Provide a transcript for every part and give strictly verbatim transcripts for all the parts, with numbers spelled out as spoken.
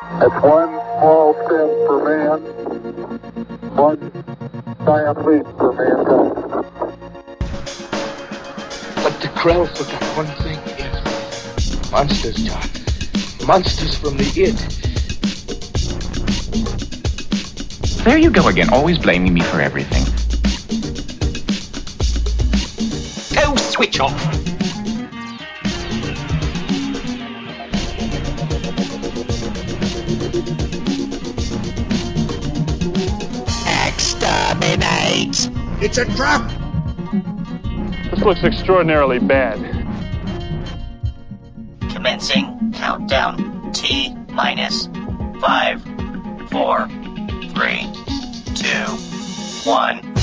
It's one small step for man, one giant leap for mankind. But the Krell forgot one thing, yes. Monsters, John. Monsters from the id. There you go again, always blaming me for everything. Go switch off. Exterminate! It's a trap! This looks extraordinarily bad. Commencing countdown. T minus five, four, three, two, one.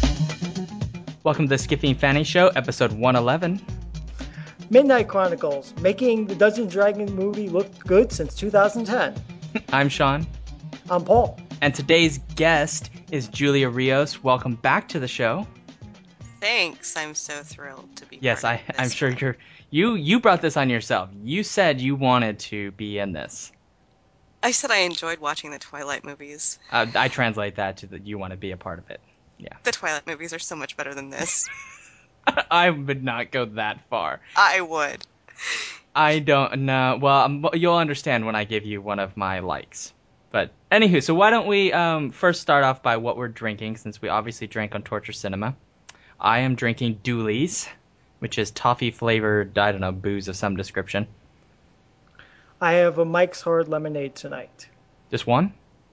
Welcome to the Skippy and Fanny Show, episode one eleven. Midnight Chronicles, making the Dungeons and Dragons movie look good since two thousand ten. I'm Sean. I'm Paul. And today's guest is Julia Rios. Welcome back to the show. Thanks. I'm so thrilled to be Yes, part I, of this I'm sure one. you're. You you brought this on yourself. You said you wanted to be in this. I said I enjoyed watching the Twilight movies. Uh, I translate that to that you want to be a part of it. Yeah. The Twilight movies are so much better than this. I would not go that far. I would. I don't know. Well, um, you'll understand when I give you one of my likes. But anywho, so why don't we um, first start off by what we're drinking, since we obviously drank on Torture Cinema. I am drinking Dooley's, which is toffee-flavored, I don't know, booze of some description. I have a Mike's Hard Lemonade tonight. Just one?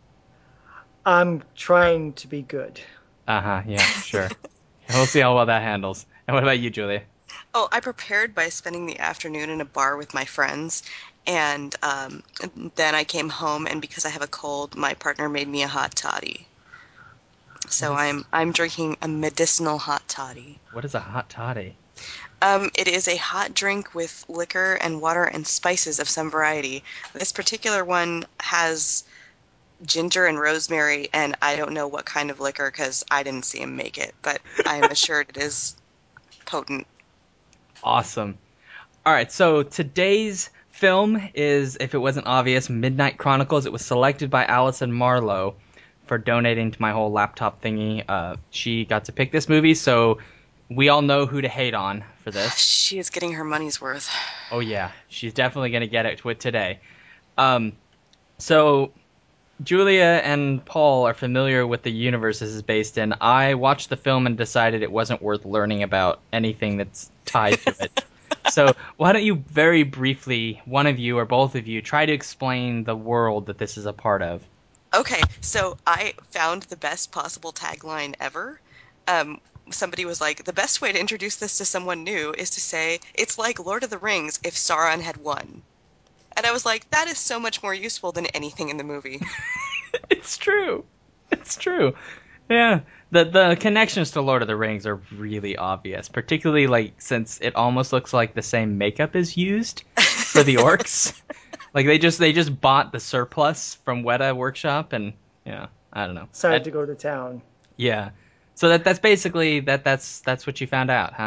I'm trying to be good. Uh-huh, yeah, sure. We'll see how well that handles. And what about you, Julia? Oh, I prepared by spending the afternoon in a bar with my friends, and um, then I came home, and because I have a cold, my partner made me a hot toddy. So What is- I'm I'm drinking a medicinal hot toddy. What is a hot toddy? Um, it is a hot drink with liquor and water and spices of some variety. This particular one has ginger and rosemary, and I don't know what kind of liquor because I didn't see him make it, but I am assured it is potent. Awesome. All right, so today's film is, if it wasn't obvious, Midnight Chronicles. It was selected by Allison Marlowe for donating to my whole laptop thingy. Uh, she got to pick this movie, so we all know who to hate on for this. She is getting her money's worth. Oh yeah, she's definitely going to get it with today. Um, so Julia and Paul are familiar with the universe this is based in. I watched the film and decided it wasn't worth learning about anything that's tied to it. So why don't you very briefly, one of you or both of you, try to explain the world that this is a part of? Okay, so I found the best possible tagline ever. Um, somebody was like, the best way to introduce this to someone new is to say, it's like Lord of the Rings if Sauron had won. And I was like, that is so much more useful than anything in the movie. It's true. It's true. Yeah. The the connections to Lord of the Rings are really obvious, particularly like since it almost looks like the same makeup is used for the orcs. Like they just they just bought the surplus from Weta Workshop and yeah, I don't know. Decided That- to go to town. yeah. So that that's basically that that's that's what you found out, huh?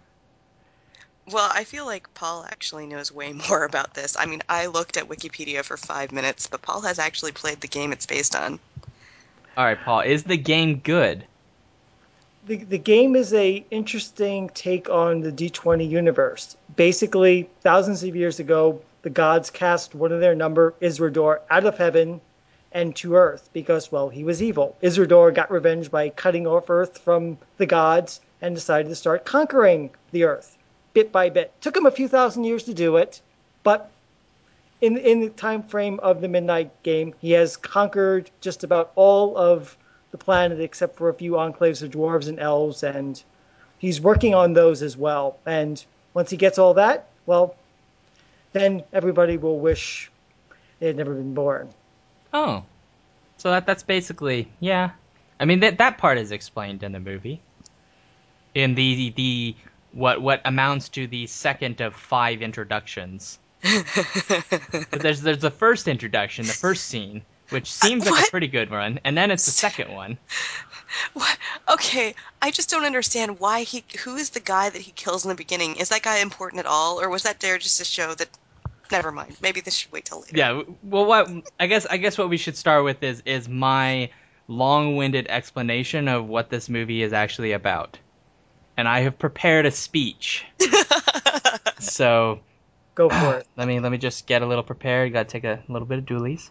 Well, I feel like Paul actually knows way more about this. I mean, I looked at Wikipedia for five minutes, but Paul has actually played the game it's based on. All right, Paul, is the game good? The, the game is a interesting take on the D twenty universe. Basically, thousands of years ago, the gods cast one of their number, Isrador, out of heaven and to Earth because, well, he was evil. Isrador got revenge by cutting off Earth from the gods and decided to start conquering the Earth, bit by bit. Took him a few thousand years to do it, but in in the time frame of the Midnight game, he has conquered just about all of the planet except for a few enclaves of dwarves and elves, and he's working on those as well. And once he gets all that, well, then everybody will wish they had never been born. Oh. So that that's basically, yeah. I mean that that part is explained in the movie. In the the what what amounts to the second of five introductions. But there's there's the first introduction, the first scene, which seems Uh, like a what? pretty good one, and then it's the second one. What? Okay, I just don't understand why he. Who is the guy that he kills in the beginning? Is that guy important at all, or was that there just to show that Never mind. Maybe this should wait till later. Yeah. Well, what I guess I guess what we should start with is is my long-winded explanation of what this movie is actually about, and I have prepared a speech. So Go for it. let me let me just get a little prepared. Got to take a little bit of doolies.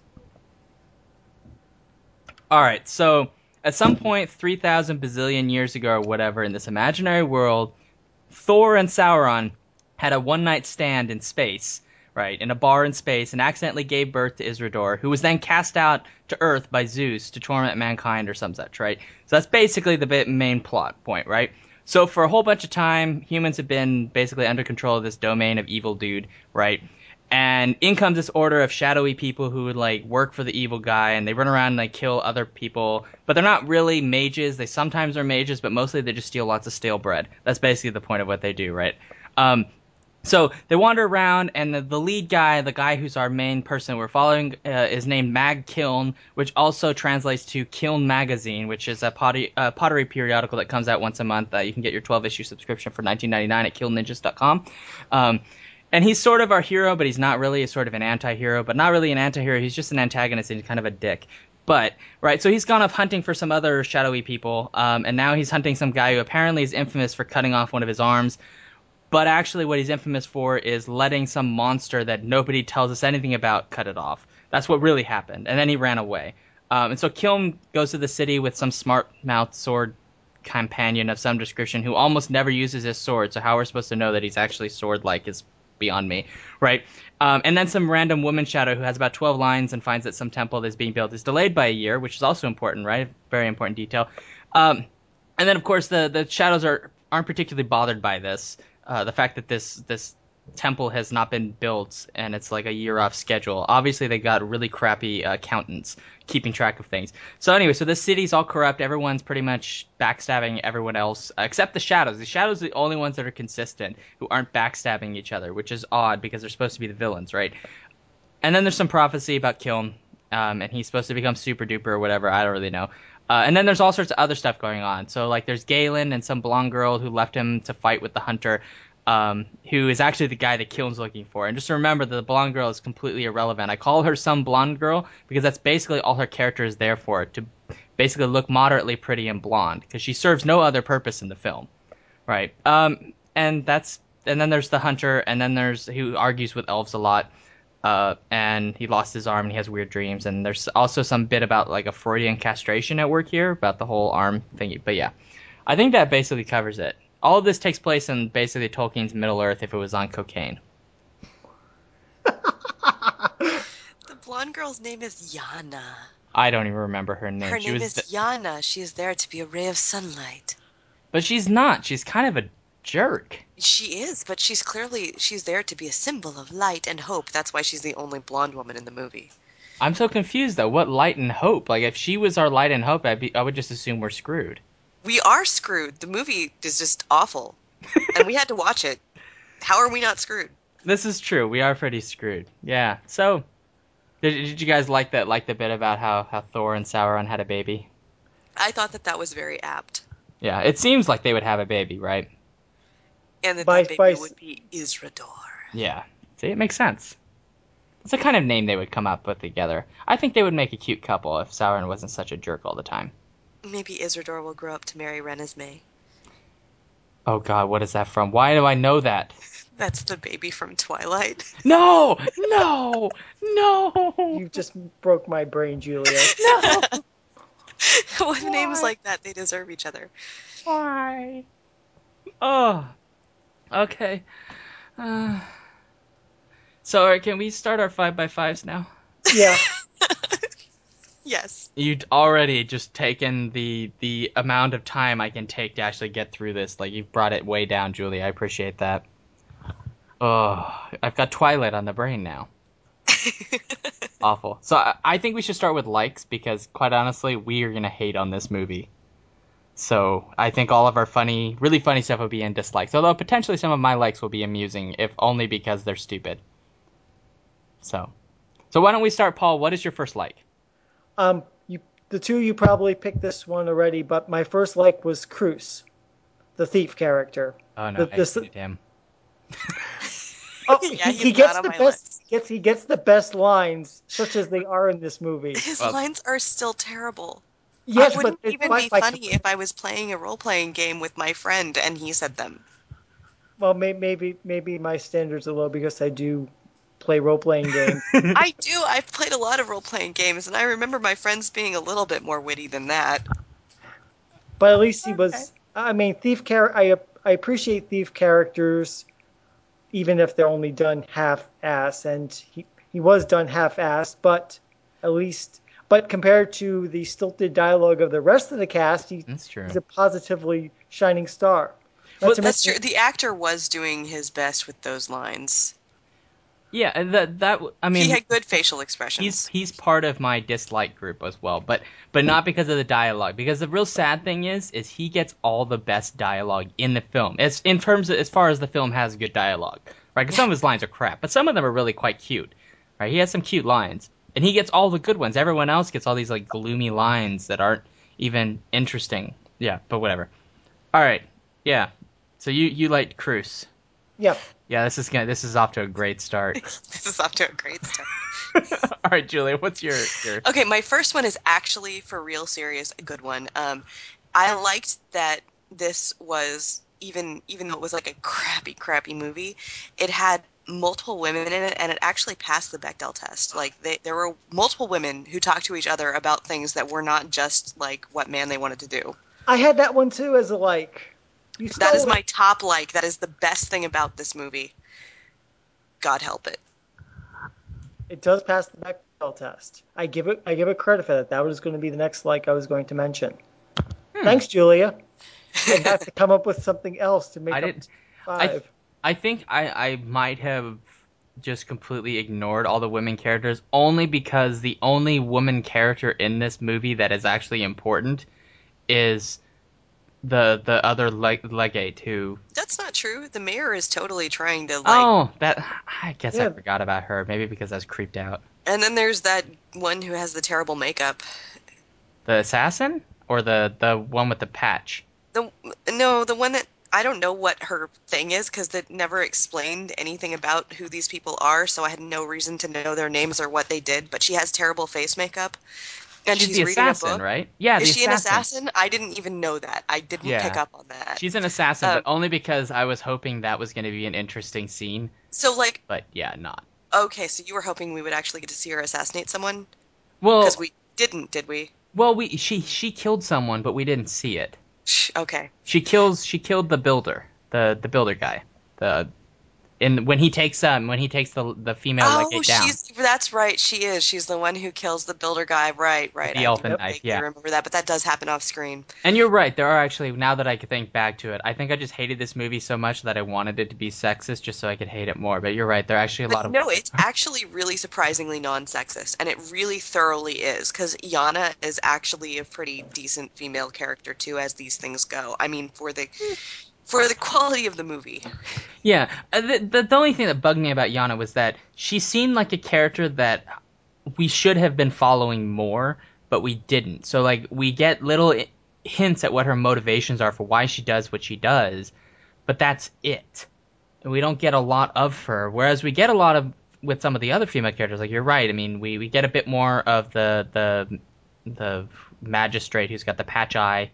All right. So at some point, three thousand bazillion years ago or whatever, in this imaginary world, Thor and Sauron had a one-night stand in space, right, in a bar in space, and accidentally gave birth to Isrador, who was then cast out to Earth by Zeus to torment mankind or some such, right? So that's basically the bit main plot point, right? So for a whole bunch of time, humans have been basically under control of this domain of evil dude, right? And in comes this order of shadowy people who would, like, work for the evil guy, and they run around and, like, kill other people. But they're not really mages. They sometimes are mages, but mostly they just steal lots of stale bread. That's basically the point of what they do, right? Um, so they wander around, and the, the lead guy, the guy who's our main person we're following, uh, is named Mag Kiln, which also translates to Kiln Magazine, which is a pottery, uh, pottery periodical that comes out once a month. Uh, you can get your twelve-issue subscription for nineteen ninety-nine at kiln ninjas dot com. Um, And he's sort of our hero, but he's not really. He's sort of an anti-hero, but not really an anti-hero. He's just an antagonist and he's kind of a dick. But, right, so he's gone off hunting for some other shadowy people, um, and now he's hunting some guy who apparently is infamous for cutting off one of his arms. But actually what he's infamous for is letting some monster that nobody tells us anything about cut it off. That's what really happened. And then he ran away. Um, and so Kiln goes to the city with some smart-mouthed sword companion of some description who almost never uses his sword, so how we're supposed to know that he's actually sword-like is beyond me, right? Um, and then some random woman shadow who has about twelve lines and finds that some temple that's being built is delayed by a year, which is also important, right? Very important detail. Um, and then, of course, the, the shadows are, aren't particularly bothered by this. Uh, the fact that this this temple has not been built and it's like a year off schedule. Obviously, they got really crappy uh, accountants keeping track of things. So anyway, so this city's all corrupt. Everyone's pretty much backstabbing everyone else, uh, except the shadows. The shadows are the only ones that are consistent, who aren't backstabbing each other, which is odd because they're supposed to be the villains, right? And then there's some prophecy about Kiln, um, and he's supposed to become super duper or whatever. I don't really know. Uh, and then there's all sorts of other stuff going on. So like there's Galen and some blonde girl who left him to fight with the hunter, um, who is actually the guy that Kiln's looking for. And just remember that the blonde girl is completely irrelevant. I call her some blonde girl because that's basically all her character is there for, to basically look moderately pretty and blonde, because she serves no other purpose in the film, right? Um, and that's and then there's the hunter, and then there's who argues with elves a lot. Uh, and he lost his arm and he has weird dreams. And there's also some bit about like a Freudian castration at work here about the whole arm thingy. But yeah, I think that basically covers it. All of this takes place in basically Tolkien's Middle Earth if it was on cocaine. The blonde girl's name is Yana. I don't even remember her name. Her she name was is th- Yana. She is there to be a ray of sunlight. But she's not. She's kind of a jerk. She is, but she's clearly, she's there to be a symbol of light and hope. That's why she's the only blonde woman in the movie. I'm so confused, though. What light and hope? Like, if she was our light and hope, I'd be, I would just assume we're screwed. We are screwed. The movie is just awful. And we had to watch it. How are we not screwed? This is true. We are pretty screwed. Yeah. So, did, did you guys like that? Like the bit about how, how Thor and Sauron had a baby? I thought that that was very apt. Yeah. It seems like they would have a baby, right? And that By- that baby by- would be Isrador. Yeah. See, it makes sense. It's the kind of name they would come up with together. I think they would make a cute couple if Sauron wasn't such a jerk all the time. Maybe Isrador will grow up to marry Renesmee. Oh god, what is that from? Why do I know that? That's the baby from Twilight. No! No! No! You just broke my brain, Julia. No! With names Why? like that, they deserve each other. Why? Oh. Okay. Uh, so, uh, can we start our five by fives now? Yeah. Yes. You'd already just taken the the amount of time I can take to actually get through this. Like, you've brought it way down, Julie. I appreciate that. Oh, I've got Twilight on the brain now. Awful. So I, I think we should start with likes, because quite honestly, we are going to hate on this movie. So I think all of our funny, really funny stuff will be in dislikes. Although potentially some of my likes will be amusing, if only because they're stupid. So, so why don't we start, Paul? What is your first like? Um, you, the two you probably picked this one already, but my first like was Cruz, the thief character. Oh no, The- I this- hated him. Oh, Yeah, he, he's he not gets on the my best. list. gets he gets the best lines, such as they are in this movie. His Well- lines are still terrible. Yes, it but wouldn't it's even my, be my- funny if I was playing a role-playing game with my friend and he said them. Well, may, maybe maybe my standards are low because I do play role playing games. I do. I've played a lot of role-playing games, and I remember my friends being a little bit more witty than that. But at least he was. I mean, thief char- I I appreciate thief characters, even if they're only done half-ass, and he he was done half-ass, but at least. But compared to the stilted dialogue of the rest of the cast, he, That's true. he's a positively shining star. Not Well, to That's mention- true. The actor was doing his best with those lines. Yeah, and that that I mean, he had good facial he's expressions. he's part of my dislike group as well, but but not because of the dialogue. Because the real sad thing is, is he gets all the best dialogue in the film. As in terms of as far as the film has good dialogue, right? Because some of his lines are crap, but some of them are really quite cute, right? He has some cute lines, and he gets all the good ones. Everyone else gets all these like gloomy lines that aren't even interesting. Yeah, but whatever. All right, yeah. So you you liked Cruise. yeah. Yeah, this is gonna this is off to a great start. This is off to a great start. All right, Julia, what's your your? Okay, my first one is actually, for real serious, a good one. Um, I liked that this was, even even though it was like a crappy, crappy movie, it had multiple women in it, and it actually passed the Bechdel test. Like, they, there were multiple women who talked to each other about things that were not just, like, what man they wanted to do. I had that one too as a like. You That stole is it. my top like. That is the best thing about this movie. God help it. It does pass the Bechdel test. I give it. I give it credit for that. That was going to be the next like I was going to mention. Hmm. Thanks, Julia. I have to come up with something else to make I up didn't. five. I th- I think I I might have just completely ignored all the women characters only because the only woman character in this movie that is actually important is the the other leg- legate who. That's not true. The mayor is totally trying to like. Oh, that I guess I Yeah. forgot about her. Maybe because I was creeped out. And then there's that one who has the terrible makeup. The assassin or the the one with the patch. The no, the one that I don't know what her thing is because it never explained anything about who these people are, so I had no reason to know their names or what they did. But she has terrible face makeup, and She's she's, the reading assassin, a book. right? Yeah, Is the she assassin. an assassin? I didn't even know that. I didn't Yeah. pick up on that. She's an assassin, Um, but only because I was hoping that was going to be an interesting scene. So like, But yeah, not. okay, so you were hoping we would actually get to see her assassinate someone Well, because we didn't, did we? well, we she she killed someone, but we didn't see it. Shh, okay. She kills she killed the builder, the the builder guy. The in when he takes um when he takes the the female Oh, legate down. she's that's right. She is. She's the one who kills the builder guy. Right, right. the I elfin do knife, vaguely yeah. remember that, but that does happen off screen. And you're right. There are actually, now that I can think back to it, I think I just hated this movie so much that I wanted it to be sexist just so I could hate it more. But you're right. There are actually a lot But of no, it's actually really surprisingly non-sexist, and it really thoroughly is, because Yana is actually a pretty decent female character too, as these things go. I mean, for the for the quality of the movie. Yeah, uh, the, the the only thing that bugged me about Yana was that she seemed like a character that we should have been following more, but we didn't. So like we get little i- hints at what her motivations are for why she does what she does, but that's it. And we don't get a lot of her. Whereas we get a lot of with some of the other female characters. Like you're right. I mean, we, we get a bit more of the the the magistrate who's got the patch eye,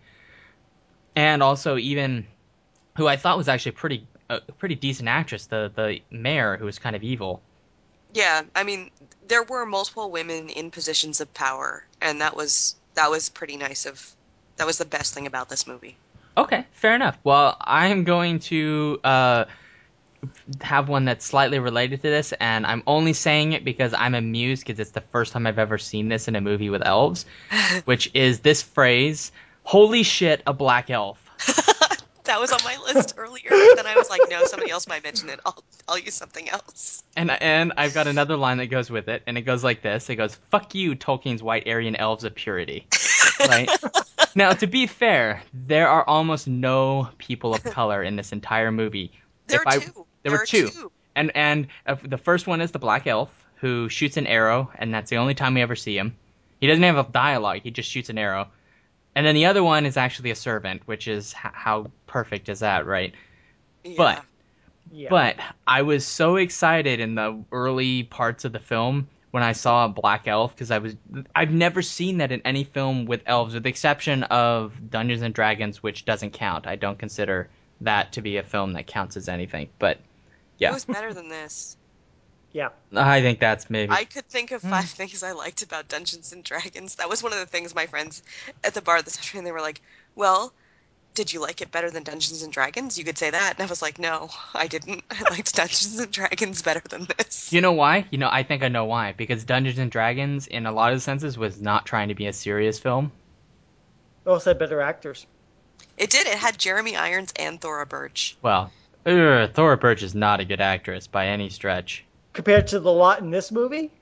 and also even who I thought was actually pretty a pretty decent actress, the the mayor who was kind of evil. Yeah, I mean, there were multiple women in positions of power, and that was that was pretty nice of that was the best thing about this movie. Okay, fair enough. Well, I'm going to uh, have one that's slightly related to this, and I'm only saying it because I'm amused because it's the first time I've ever seen this in a movie with elves, which is this phrase, "Holy shit, a black elf." That was on my list earlier, but then I was like, no, somebody else might mention it. I'll I'll use something else. And and I've got another line that goes with it, and it goes like this. It goes, "Fuck you, Tolkien's white Aryan elves of purity." Right? Now, to be fair, there are almost no people of color in this entire movie. There If are I- two. There, There were are two. two. And and uh, the first one is the black elf who shoots an arrow, and that's the only time we ever see him. He doesn't have a dialogue; he just shoots an arrow. And then the other one is actually a servant, which is h- how perfect is that, right? Yeah. But Yeah. But I was so excited in the early parts of the film when I saw a black elf, because I was I've never seen that in any film with elves, with the exception of Dungeons and Dragons, which doesn't count. I don't consider that to be a film that counts as anything. But yeah, It was better than this. Yeah. I think that's maybe. I could think of five things I liked about Dungeons and Dragons. That was one of the things my friends at the bar this afternoon, they were like, well, did you like it better than Dungeons and Dragons? You could say that. And I was like, no, I didn't. I liked Dungeons and Dragons better than this. You know why? You know, I think I know why. Because Dungeons and Dragons, in a lot of senses, was not trying to be a serious film. It also had better actors. It did. It had Jeremy Irons and Thora Birch. Well, ugh, Thora Birch is not a good actress by any stretch. Compared to the lot in this movie?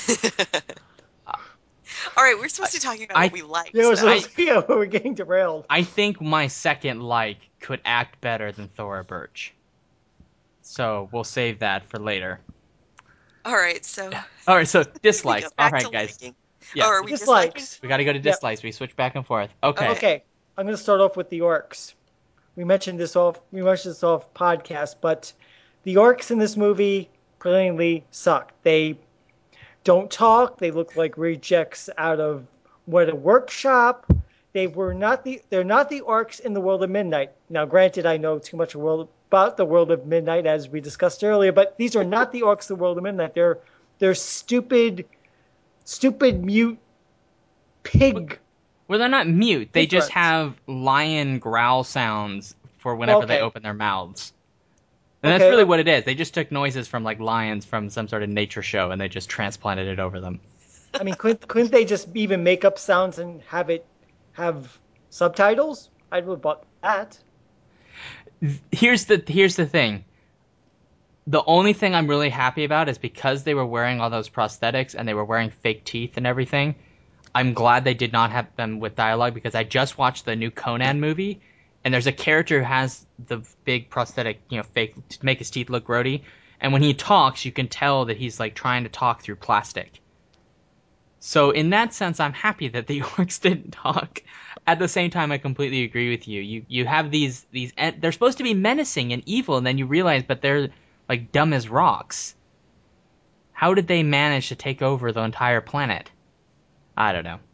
All right, we're supposed to be talking about I- what we liked. Yeah, so, I- yeah, we're getting derailed. I think my second like could act better than Thora Birch. So we'll save that for later. All right, so All right, so we go dislikes. All back right, to guys. liking. Yeah, Oh, are we Dislikes. disliking? we got to go to Yep. dislikes. We switch back and forth. Okay. Okay, I'm going to start off with the orcs. We mentioned this off. We mentioned this off podcast, but the orcs in this movie plainly suck. They don't talk. They look like rejects out of what a workshop. They were not the. They're not the orcs in the World of Midnight. Now, granted, I know too much world, about the World of Midnight as we discussed earlier, but these are not the orcs of the World of Midnight. They're they're stupid, stupid mute pig. Well, they're not mute. They just Different. have lion growl sounds for whenever they Okay. open their mouths. And that's Okay. really what it is. They just took noises from like lions from some sort of nature show and they just transplanted it over them. I mean, couldn't couldn't they just even make up sounds and have it have subtitles? I would have bought that. Here's the here's the thing. The only thing I'm really happy about is because they were wearing all those prosthetics and they were wearing fake teeth and everything. I'm glad they did not have them with dialogue, because I just watched the new Conan movie, and there's a character who has the big prosthetic, you know, fake to make his teeth look grody, and when he talks, you can tell that he's like trying to talk through plastic. So in that sense, I'm happy that the orcs didn't talk. At the same time, I completely agree with you. You you have these these they're supposed to be menacing and evil, and then you realize, but they're like dumb as rocks. How did they manage to take over the entire planet? I don't know.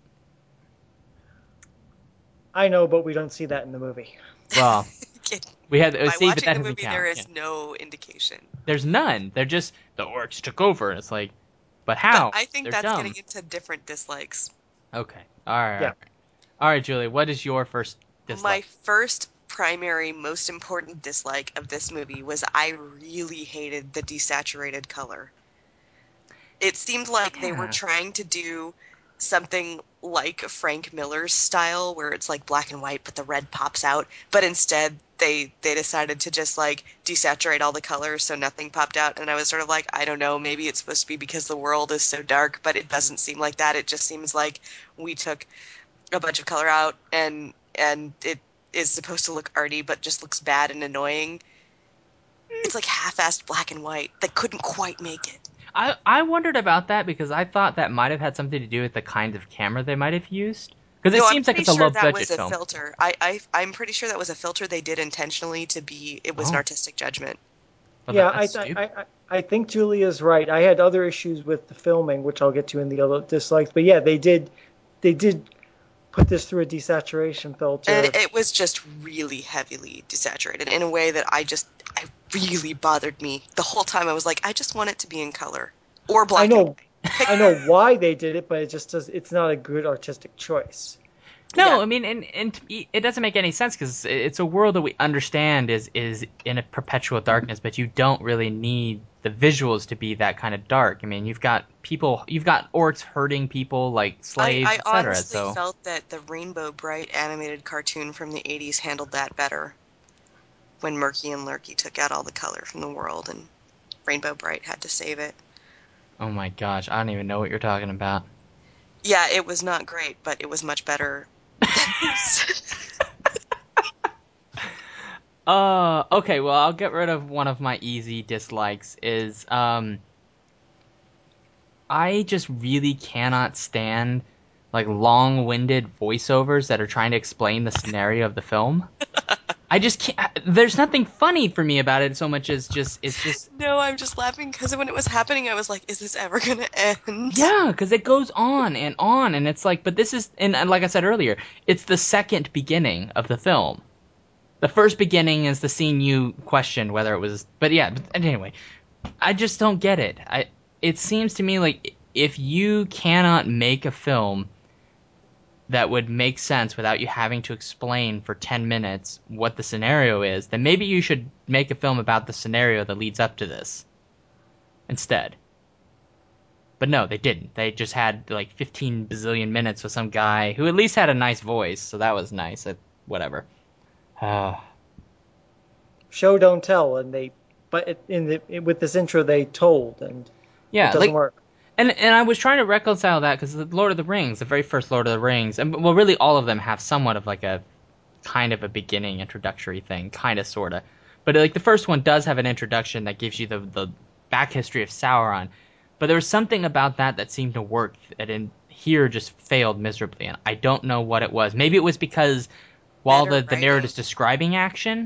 I know, but we don't see that in the movie. Well, we had By see, but watching that the doesn't movie, count. there is Yeah. no indication. There's none. They're just the orcs took over. It's like, but how? But I think They're that's dumb. getting into different dislikes. Okay. All right. Yeah. All right. All right, Julie. What is your first My dislike? first primary, most important dislike of this movie was I really hated the desaturated color. It seemed like they were Yeah. trying to do something like Frank Miller's style, where it's like black and white, but the red pops out. But instead, they they decided to just like desaturate all the colors so nothing popped out. And I was sort of like, I don't know, maybe it's supposed to be because the world is so dark, but it doesn't seem like that. It just seems like we took a bunch of color out and and it is supposed to look arty, but just looks bad and annoying. It's like half-assed black and white. They couldn't quite make it. I I wondered about that because I thought that might have had something to do with the kind of camera they might have used. Because it No, I'm seems like pretty it's a sure low that budget was a film. filter. I, I I'm pretty sure that was a filter they did intentionally to be. It was an Oh. artistic judgment. Well, yeah, that- I, that's I, stupid. I I think Julia's right. I had other issues with the filming, which I'll get to in the other dislikes. But yeah, they did they did put this through a desaturation filter. And it was just really heavily desaturated in a way that I just, I really bothered me. The whole time I was like, I just want it to be in color. Or black I and know white. I know why they did it, but it just does. It's not a good artistic choice. No, Yeah. I mean, and, and to me, it doesn't make any sense because it's a world that we understand is is in a perpetual darkness, but you don't really need the visuals to be that kind of dark. I mean, you've got people, you've got orcs hurting people like slaves, I, I et cetera. honestly So felt that the Rainbow Bright animated cartoon from the eighties handled that better. When Murky and Lurky took out all the color from the world and Rainbow Bright had to save it. oh my gosh, I don't even know what you're talking about. Yeah, it was not great, but it was much better. Uh, okay, well, I'll get rid of one of my easy dislikes is, um, I just really cannot stand, like, long-winded voiceovers that are trying to explain the scenario of the film. I just can't. There's nothing funny for me about it so much as just it's just No, I'm just laughing because when it was happening, I was like, "Is this ever gonna end?" yeah, because it goes on and on, and it's like, but this is and, and like I said earlier, it's the second beginning of the film. The first beginning is the scene you questioned whether it was, but yeah. But anyway, I just don't get it. I it seems to me like if you cannot make a film that would make sense without you having to explain for ten minutes what the scenario is, then maybe you should make a film about the scenario that leads up to this instead. But no, they didn't. They just had like fifteen bazillion minutes with some guy who at least had a nice voice, so that was nice. It, whatever. Uh, Show don't tell, and they but it, in the with this intro they told, and yeah, it doesn't like, work. And and I was trying to reconcile that because the Lord of the Rings, the very first Lord of the Rings, and well, really all of them have somewhat of like a kind of a beginning introductory thing, kind of, sort of. But like the first one does have an introduction that gives you the the back history of Sauron. But there was something about that that seemed to work that in here just failed miserably, and I don't know what it was. Maybe it was because while Better the, the narrative is writing. describing action,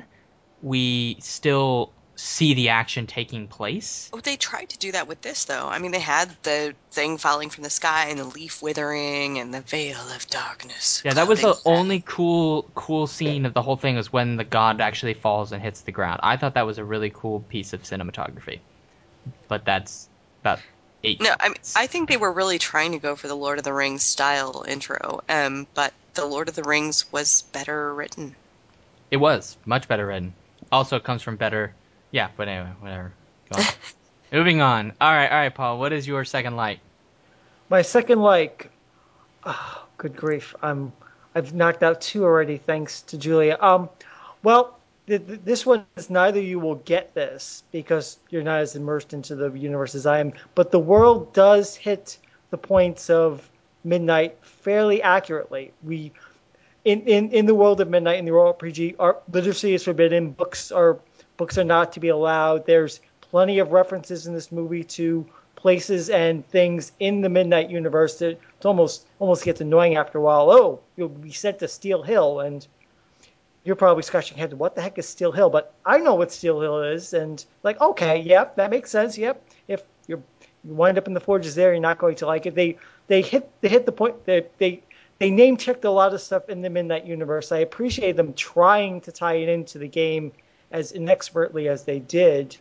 we still see the action taking place. Oh, they tried to do that with this, though. I mean, they had the thing falling from the sky and the leaf withering and the veil of darkness. Yeah, that was clouding the the only cool cool scene of the whole thing was when the god actually falls and hits the ground. I thought that was a really cool piece of cinematography. But that's about eight No, I mean, seconds. I think they were really trying to go for the Lord of the Rings style intro, um, but the Lord of the Rings was better written. It was much better written. Also, it comes from better. Yeah, but anyway, whatever. Go on. Moving on. All right, all right, Paul. What is your second light? My second like, oh, good grief, I'm I've knocked out two already, thanks to Julia. Um, well, th- th- this one is neither you will get this because you're not as immersed into the universe as I am, but the world does hit the points of Midnight fairly accurately. We in, in, in the world of Midnight in the Royal R P G, our literacy is forbidden. Books are books are not to be allowed. There's plenty of references in this movie to places and things in the Midnight universe that it almost almost gets annoying after a while. Oh, you'll be sent to Steel Hill, and you're probably scratching your head. What the heck is Steel Hill? But I know what Steel Hill is, and like, okay, yep, that makes sense. Yep, if you're, you wind up in the forges there, you're not going to like it. They they hit they hit the point. They they they name checked a lot of stuff in the Midnight universe. I appreciate them trying to tie it into the game as inexpertly as they did.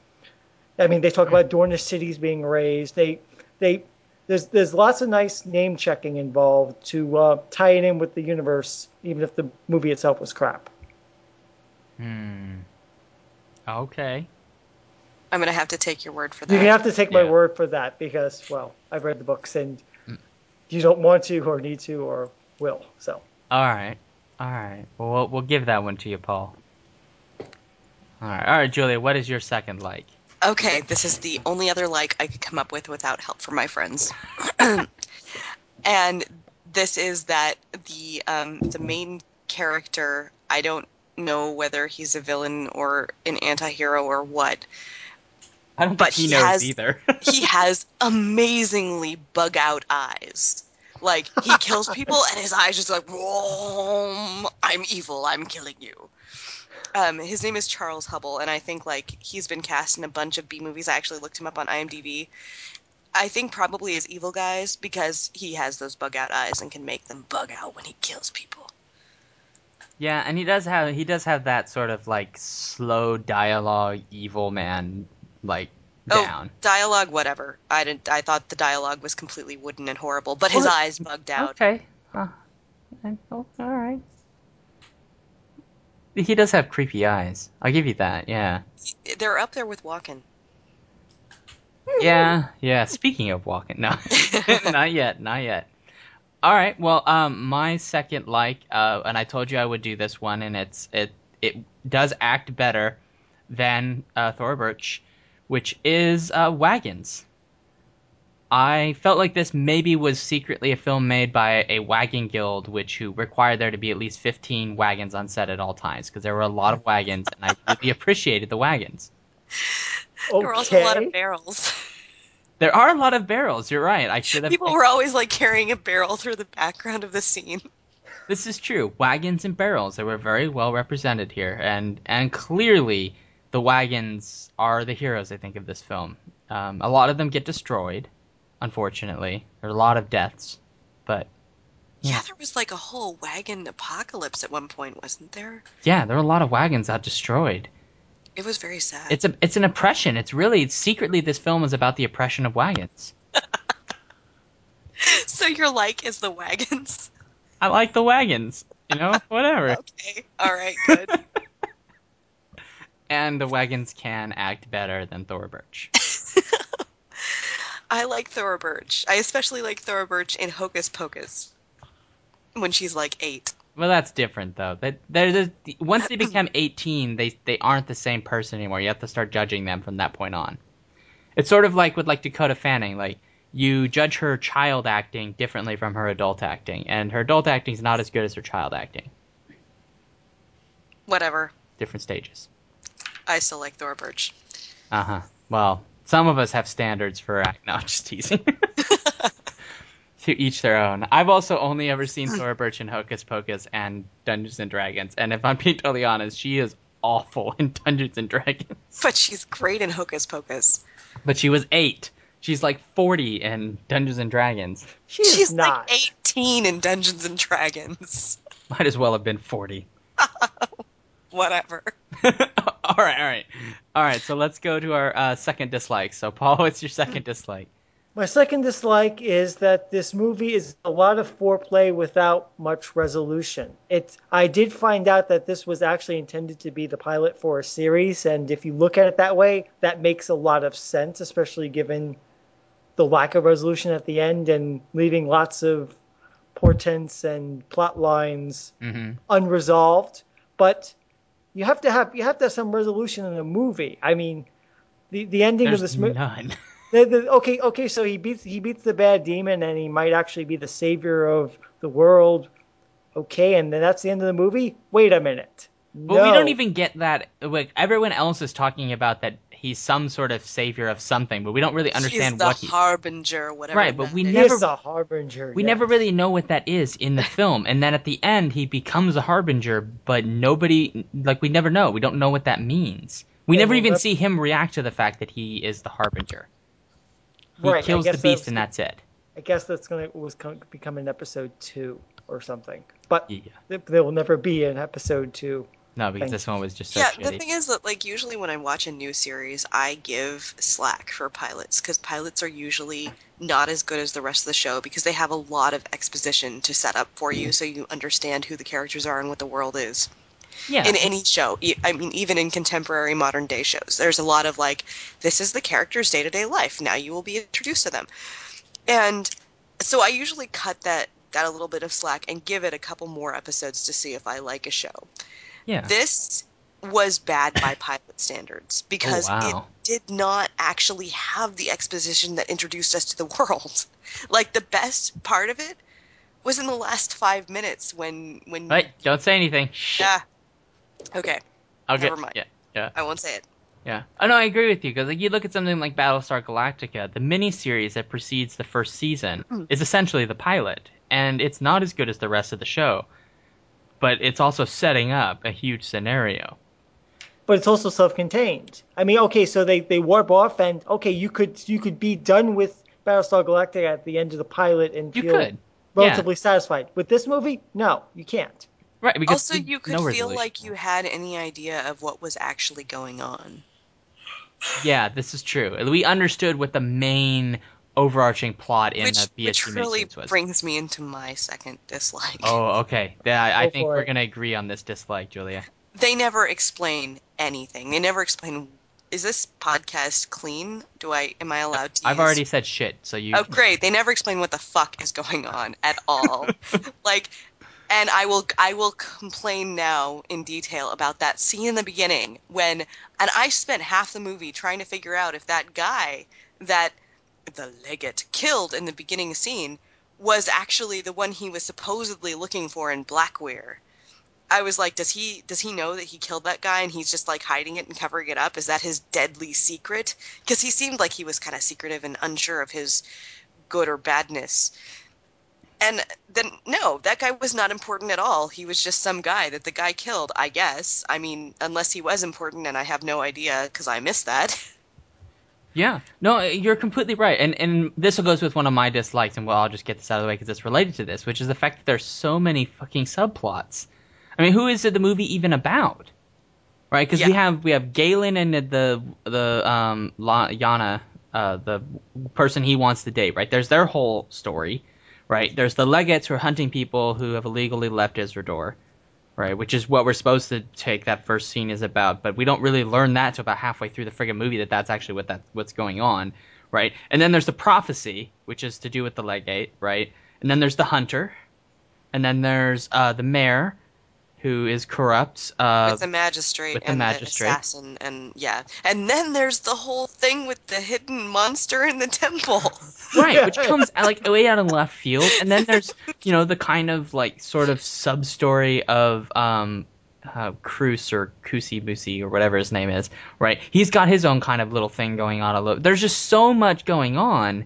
I mean, they talk about Dornish cities being raised. They they there's there's lots of nice name checking involved to uh, tie it in with the universe, even if the movie itself was crap. Hmm. Okay. I'm going to have to take your word for You that. have to take my Yeah. word for that because, well, I've read the books and you don't want to or need to or will. So All right. All right. Well, we'll we'll give that one to you, Paul. All right. All right, Julia. What is your second like? Okay, this is the only other like I could come up with without help from my friends. And this is that the um, the main character, I don't know whether he's a villain or an anti-hero or what, I don't but think he he knows has either. he has amazingly bug out eyes. Like he kills people and his eyes just like, whoa, I'm evil, I'm killing you. Um, his name is Charles Hubble, and I think like he's been cast in a bunch of B movies. I actually looked him up on IMDb. I think probably as Evil Guys because he has those bug out eyes and can make them bug out when he kills people. Yeah, and he does have he does have that sort of like slow dialogue, evil man like down. Oh, dialogue, whatever. I didn't. I thought the dialogue was completely wooden and horrible, but his Well, eyes bugged out. Okay. Uh, oh, all right. He does have creepy eyes. I'll give you that. Yeah. They're up there with Walken. Yeah. Yeah. Speaking of walking, no, not yet. Not yet. All right. Well, um, my second like, uh, and I told you I would do this one, and it's it it does act better than uh, Thor Birch, which is uh, Wagons. I felt like this maybe was secretly a film made by a wagon guild, which who required there to be at least fifteen wagons on set at all times, because there were a lot of wagons, and I really appreciated the wagons. There were also a lot of okay, barrels. There are a lot of barrels. You're right. I should have. People were always like carrying a barrel through the background of the scene. This is true. Wagons and barrels, they were very well represented here, and and clearly the wagons are the heroes, I think, of this film. Um, a lot of them get destroyed, unfortunately. There are a lot of deaths, but Yeah, there was like a whole wagon apocalypse at one point, wasn't there? yeah, there are a lot of wagons that destroyed. It was very sad. It's a it's an oppression. It's really secretly this film is about the oppression of wagons. So your like is the wagons? I like the wagons, you know, whatever. Okay, all right, good. And the wagons can act better than Thora Birch. I like Thora Birch. I especially like Thora Birch in Hocus Pocus when she's like eight. Well, that's different though. That there's once they become eighteen, they they aren't the same person anymore. You have to start judging them from that point on. It's sort of like with like Dakota Fanning, like you judge her child acting differently from her adult acting, and her adult acting is not as good as her child acting. Whatever. Different stages. I still like Thora Birch. Uh huh. Well, some of us have standards for act. No, just teasing. To each their own. I've also only ever seen Thora Birch in Hocus Pocus and Dungeons and Dragons, and if I'm being totally honest, she is awful in Dungeons and Dragons. But she's great in Hocus Pocus. But she was eight. She's like forty in Dungeons and Dragons. She is She's not. like eighteen in Dungeons and Dragons. Might as well have been forty. Whatever. all right, all right. All right, so let's go to our uh, second dislike. So, Paul, what's your second dislike? My second dislike is that this movie is a lot of foreplay without much resolution. It, I did find out that this was actually intended to be the pilot for a series, and if you look at it that way, that makes a lot of sense, especially given the lack of resolution at the end and leaving lots of portents and plot lines Mm-hmm. unresolved. But you have to have you have to have some resolution in a movie. I mean, the the ending There's of this movie. none. The, the, okay, okay, so he beats he beats the bad demon, and he might actually be the savior of the world. Okay, and then that's the end of the movie. Wait a minute. But No. we don't even get that. Like everyone else is talking about that he's some sort of savior of something, but we don't really understand He's the what he. harbinger, whatever. Right, but we that He never- is a harbinger. We yes. never really know what that is in the film, and then at the end he becomes a harbinger, but nobody, like we never know. We don't know what that means. We Yeah, never well, even that- see him react to the fact that he is the harbinger. He Right, I kills the guess beast, that's- and that's it. I guess that's gonna was gonna become an episode two or something. But Yeah. th- there will never be an episode two. No, because Thank this one was just so Yeah, shitty. the thing is that like usually when I watch a new series, I give slack for pilots because pilots are usually not as good as the rest of the show because they have a lot of exposition to set up for you so you understand who the characters are and what the world is. Yeah. In any show, e- I mean, even in contemporary modern day shows, there's a lot of like, this is the character's day to day life. Now you will be introduced to them, and so I usually cut that that a little bit of slack and give it a couple more episodes to see if I like a show. Yeah. This was bad by pilot standards because Oh, wow. it did not actually have the exposition that introduced us to the world. Like the best part of it was in the last five minutes when when Right, don't say anything. Shh. yeah. Okay, I'll get, never mind. Yeah, yeah, I won't say it. yeah. Oh, no, I agree with you, because like, you look at something like Battlestar Galactica, the miniseries that precedes the first season is essentially the pilot, and it's not as good as the rest of the show, but it's also setting up a huge scenario. But it's also self-contained. I mean, okay, so they, they warp off, and okay, you could you could be done with Battlestar Galactica at the end of the pilot and You feel could. relatively satisfied. With this movie, no, you can't. Right, because Also, we- you could no feel resolution. like you had any idea of what was actually going on. Yeah, this is true. We understood what the main overarching plot in Which, the B S which G really miniseries was. brings me into my second dislike. Oh, okay. Yeah, I, I Go think for we're it. going to agree on this dislike, Julia. They never explain anything. They never explain. Is this podcast clean? Do I am I allowed to? I've use... already said shit, so you... Oh, great! They never explain what the fuck is going on at all. Like, and I will I will complain now in detail about that scene in the beginning when, and I spent half the movie trying to figure out if that guy that the legate killed in the beginning scene was actually the one he was supposedly looking for in Blackweir. I was like, does he does he know that he killed that guy and he's just like hiding it and covering it up? Is that his deadly secret? Because he seemed like he was kind of secretive and unsure of his good or badness. And then, no, that guy was not important at all. He was just some guy that the guy killed, I guess. I mean, unless he was important, and I have no idea because I missed that. Yeah, no, you're completely right, and and this goes with one of my dislikes, and well, I'll just get this out of the way because it's related to this, which is the fact that there's so many fucking subplots. I mean, who is the movie even about? Right? Because Yeah. we have we have Galen and the the um La, Yana, uh, the person he wants to date. Right? There's their whole story. Right? There's the Legates who are hunting people who have illegally left Isrador. Right, which is what we're supposed to take that first scene is about, but we don't really learn that till about halfway through the friggin' movie that that's actually what that what's going on, right? And then there's the prophecy, which is to do with the legate, right? And then there's the hunter, and then there's uh, the mayor, who is corrupt. Uh, With the magistrate with the and the magistrate. assassin, and yeah. And then there's the whole thing with the hidden monster in the temple. Right, which comes uh, like way out of left field, and then there's you know the kind of like sort of sub story of um, uh, Cruz or Kusi Busi or whatever his name is. Right, he's got his own kind of little thing going on. A little, there's just so much going on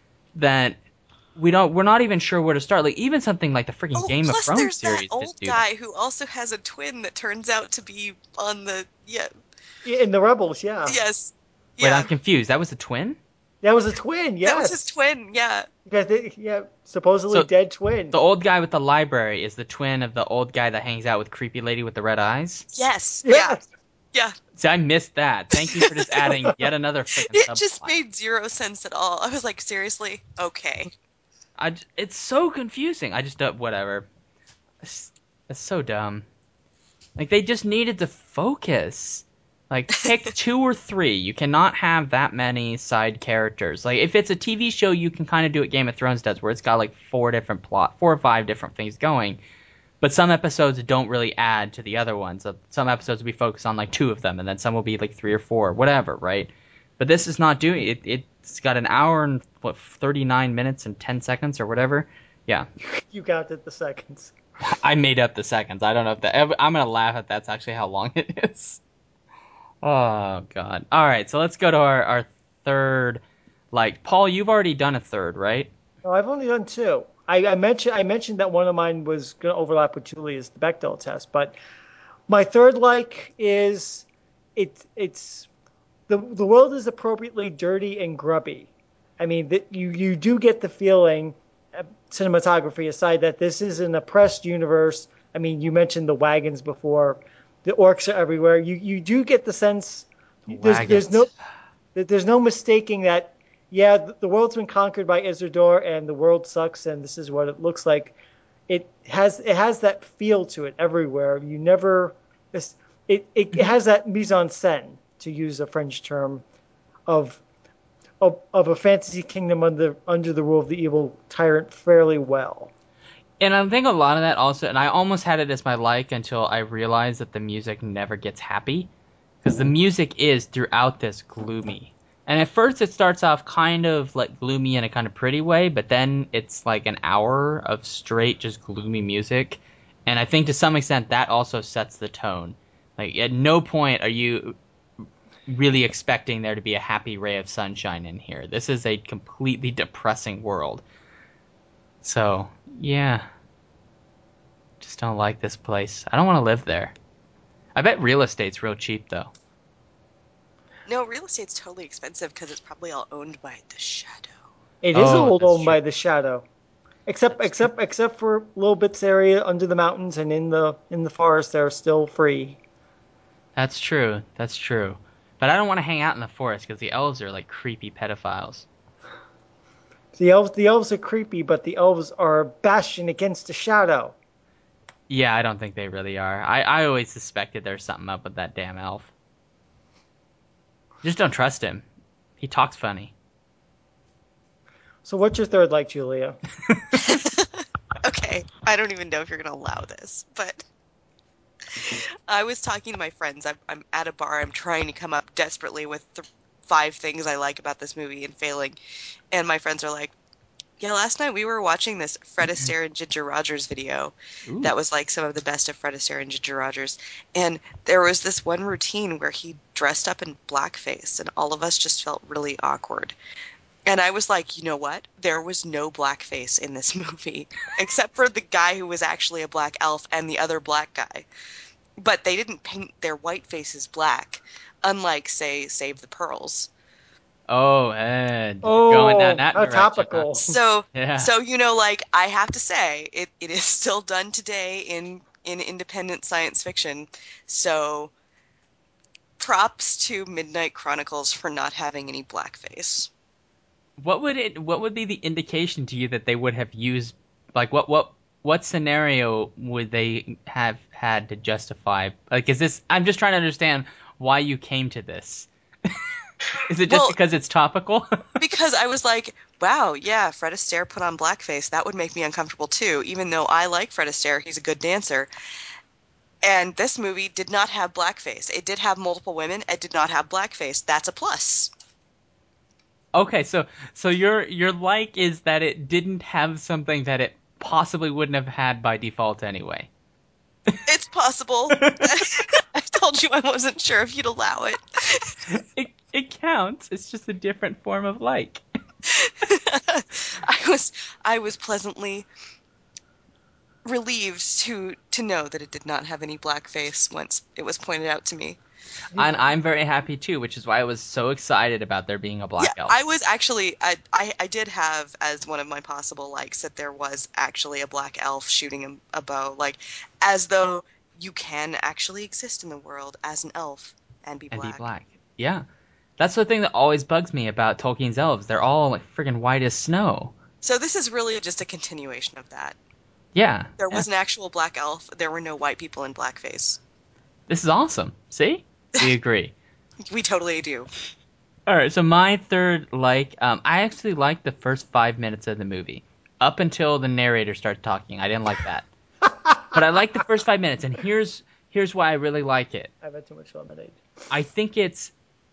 that we don't. We're not even sure where to start. Like even something like the freaking Oh, Game of plus Thrones there's that series. old Just do guy that. who also has a twin that turns out to be on the yeah. In the Rebels, yeah. Yes. Wait, Yeah. I'm confused. That was a twin. That was a twin, yes. That was his twin, yeah. Because they, yeah, supposedly So, dead twin. The old guy with the library is the twin of the old guy that hangs out with creepy lady with the red eyes. Yes. Yes. Yeah. Yeah. See, I missed that. Thank you for just adding yet another freaking It subplot. just made zero sense at all. I was like, seriously? Okay. I j- it's so confusing. I just don't, whatever. It's, it's so dumb. Like, they just needed to focus. Like, pick two or three. You cannot have that many side characters. Like, if it's a T V show, you can kind of do what Game of Thrones does, where it's got, like, four different plot, four or five different things going. But some episodes don't really add to the other ones. Uh, Some episodes will be focused on, like, two of them, and then some will be, like, three or four, whatever, right? But this is not doing it. It's got an hour and, what, thirty-nine minutes and ten seconds or whatever? Yeah. You counted the seconds. I made up the seconds. I don't know if that... I'm going to laugh if that's actually how long it is. Oh, God. All right, so let's go to our, our third... Like, Paul, you've already done a third, right? No, I've only done two. I, I mentioned I mentioned that one of mine was going to overlap with Julia's, the Bechdel test. But my third like is it it's the the world is appropriately dirty and grubby. I mean, that you you do get the feeling, uh, cinematography aside, that this is an oppressed universe. I mean, you mentioned the wagons before. The orcs are everywhere. You you do get the sense there's there's no there's no mistaking that. Yeah, the world's been conquered by Isildur, and the world sucks, and this is what it looks like. It has it has that feel to it everywhere. You never it it, it has that mise en scène, to use a French term, of of, of a fantasy kingdom under under the rule of the evil tyrant fairly well. And I think a lot of that also, and I almost had it as my like until I realized that the music never gets happy, because the music is throughout this gloomy. And at first it starts off kind of like gloomy in a kind of pretty way, but then it's like an hour of straight just gloomy music. And I think to some extent that also sets the tone. Like at no point are you really expecting there to be a happy ray of sunshine in here. This is a completely depressing world. So, yeah. Just don't like this place. I don't want to live there. I bet real estate's real cheap though. No, real estate's totally expensive because it's probably all owned by the Shadow. It is Oh, all that's owned true. by the Shadow, except That's except true. except for little bits area under the mountains and in the in the forest. They're still free. That's true. That's true. But I don't want to hang out in the forest because the elves are like creepy pedophiles. The elves, the elves are creepy, but the elves are a bastion against the Shadow. Yeah, I don't think they really are. I, I always suspected there's something up with that damn elf. Just don't trust him. He talks funny. So what's your third like, Julia? Okay, I don't even know if you're going to allow this, but I was talking to my friends. I'm, I'm at a bar. I'm trying to come up desperately with the five things I like about this movie and failing. And my friends are like, yeah, last night we were watching this Fred Astaire and Ginger Rogers video Ooh. that was like some of the best of Fred Astaire and Ginger Rogers. And there was this one routine where he dressed up in blackface and all of us just felt really awkward. And I was like, you know what? There was no blackface in this movie, except for the guy who was actually a black elf and the other black guy. But they didn't paint their white faces black, unlike, say, Save the Pearls. Oh, and Oh, going down that how direction. huh? topical. So, Yeah. so you know, like, I have to say, it, it is still done today in, in independent science fiction. So, props to Midnight Chronicles for not having any blackface. What would it? What would be the indication to you that they would have used? Like, what what what scenario would they have had to justify? Like, is this? I'm just trying to understand why you came to this. Is it just Well- because it's topical? Because I was like, wow, yeah, Fred Astaire put on blackface. That would make me uncomfortable too, even though I like Fred Astaire. He's a good dancer. And this movie did not have blackface. It did have multiple women. It did not have blackface. That's a plus. Okay, so so your your like is that it didn't have something that it possibly wouldn't have had by default anyway. It's possible. I told you I wasn't sure if you'd allow it. It it counts. It's just a different form of like. I was I was pleasantly relieved to to know that it did not have any blackface once it was pointed out to me. And I'm very happy too, which is why I was so excited about there being a black Yeah, elf. I was actually I, I I did have as one of my possible likes that there was actually a black elf shooting a, a bow, like as though you can actually exist in the world as an elf and be and black. be black. Yeah. That's the thing that always bugs me about Tolkien's elves. They're all like friggin' white as snow. So this is really just a continuation of that. Yeah. There yeah. was an actual black elf. There were no white people in blackface. This is awesome. See? We agree. We totally do. All right, so my third like, um, I actually liked the first five minutes of the movie. Up until the narrator starts talking. I didn't like that. But I liked the first five minutes, and here's here's why I really like it. I've had too much lemonade. I think it's,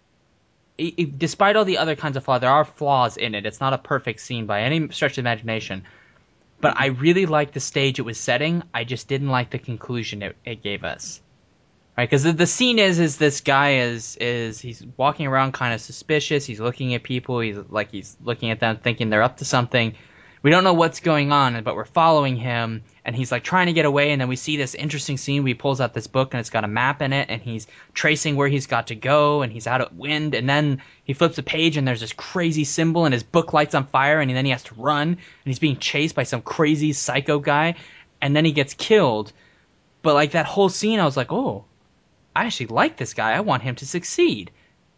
it, it- despite all the other kinds of flaws, there are flaws in it. It's not a perfect scene by any stretch of imagination. But I really liked the stage it was setting. I just didn't like the conclusion it, it gave us. Right, because the, the scene is is this guy is is he's walking around kind of suspicious. He's looking at people. He's like he's looking at them, thinking they're up to something. We don't know what's going on, but we're following him, and he's like trying to get away. And then we see this interesting scene. Where he pulls out this book, and it's got a map in it, and he's tracing where he's got to go, and he's out of wind. And then he flips a page, and there's this crazy symbol, and his book lights on fire, and then he has to run, and he's being chased by some crazy psycho guy, and then he gets killed. But like that whole scene, I was like, oh. I actually like this guy. I want him to succeed.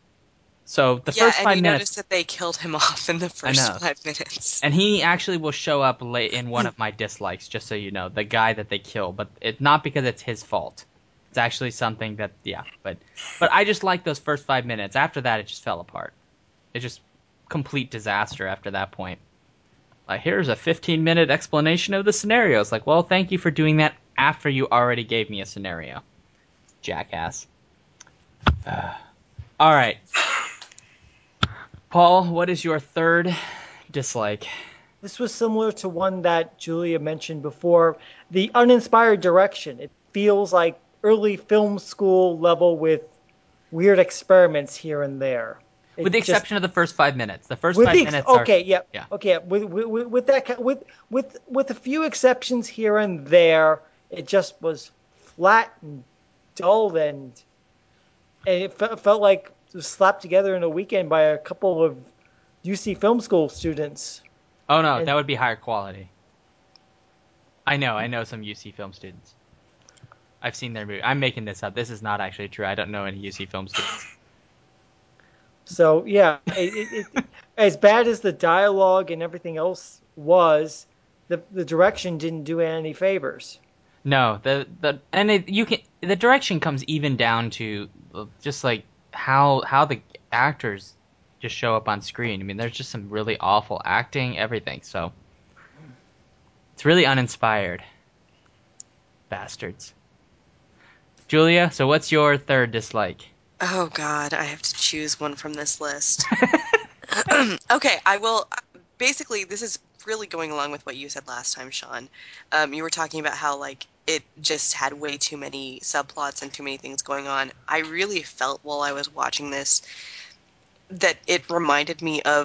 So the yeah, first and five you minutes, noticed that they killed him off in the first know. five minutes. and he actually will show up late in one of my dislikes, just so you know, the guy that they kill. But it's not because it's his fault. It's actually something that, yeah. But but I just like those first five minutes. After that, it just fell apart. It's just complete disaster after that point. Like, here's a fifteen minute explanation of the scenario. It's like, well, thank you for doing that after you already gave me a scenario. Jackass. Uh, all right. Paul, what is your third dislike? This was similar to one that Julia mentioned before. The uninspired direction. It feels like early film school level with weird experiments here and there. It With the just- exception of the first five minutes. The first with five the ex- minutes are... okay, yeah, yeah. okay. With, with with that ki- with with with a few exceptions here and there, it just was flat and dull, and, and it fe- felt like it was slapped together in a weekend by a couple of U C film school students. Oh, no, And- that would be higher quality. I know, I know some U C film students. I've seen their movie. I'm making this up. This is not actually true. I don't know any U C film students. So yeah, it, it, it, as bad as the dialogue and everything else was, the the direction didn't do it any favors. No, the the and it, you can the direction comes even down to just like how how the actors just show up on screen. I mean, there's just some really awful acting, everything. So it's really uninspired. Bastards. Julia, so what's your third dislike? Oh God, I have to choose one from this list. Okay, I will. Basically, this is really going along with what you said last time, Sean. Um, you were talking about how like it just had way too many subplots and too many things going on. I really felt while I was watching this that it reminded me of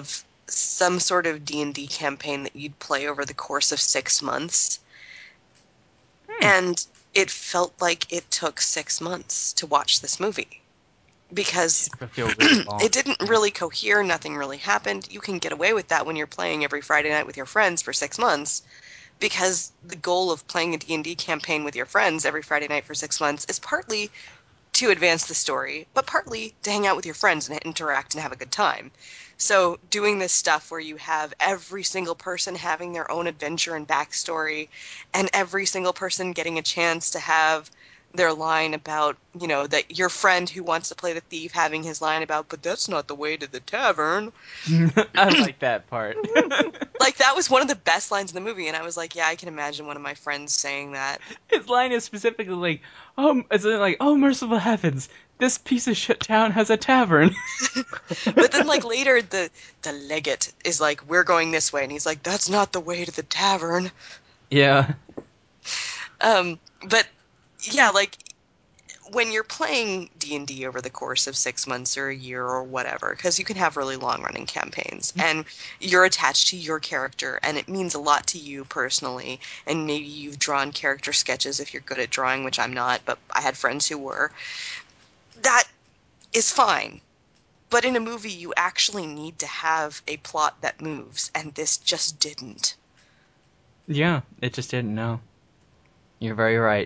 some sort of D and D campaign that you'd play over the course of six months. Hmm. And it felt like it took six months to watch this movie. Because it, really it didn't really cohere, nothing really happened. You can get away with that when you're playing every Friday night with your friends for six months. Because the goal of playing a D and D campaign with your friends every Friday night for six months is partly to advance the story, but partly to hang out with your friends and interact and have a good time. So doing this stuff where you have every single person having their own adventure and backstory, and every single person getting a chance to have their line about, you know, that your friend who wants to play the thief having his line about, but that's not the way to the tavern. I like that part. Like, that was one of the best lines in the movie, and I was like, yeah, I can imagine one of my friends saying that. His line is specifically like, oh, it's like, oh, merciful heavens, this piece of shit town has a tavern. But then, like, later, the, the legate is like, we're going this way, and he's like, that's not the way to the tavern. Yeah. Um, but, yeah, like, when you're playing D and D over the course of six months or a year or whatever, because you can have really long-running campaigns, and you're attached to your character, and it means a lot to you personally, and maybe you've drawn character sketches if you're good at drawing, which I'm not, but I had friends who were. That is fine. But in a movie, you actually need to have a plot that moves, and this just didn't. Yeah, it just didn't, no. You're very right.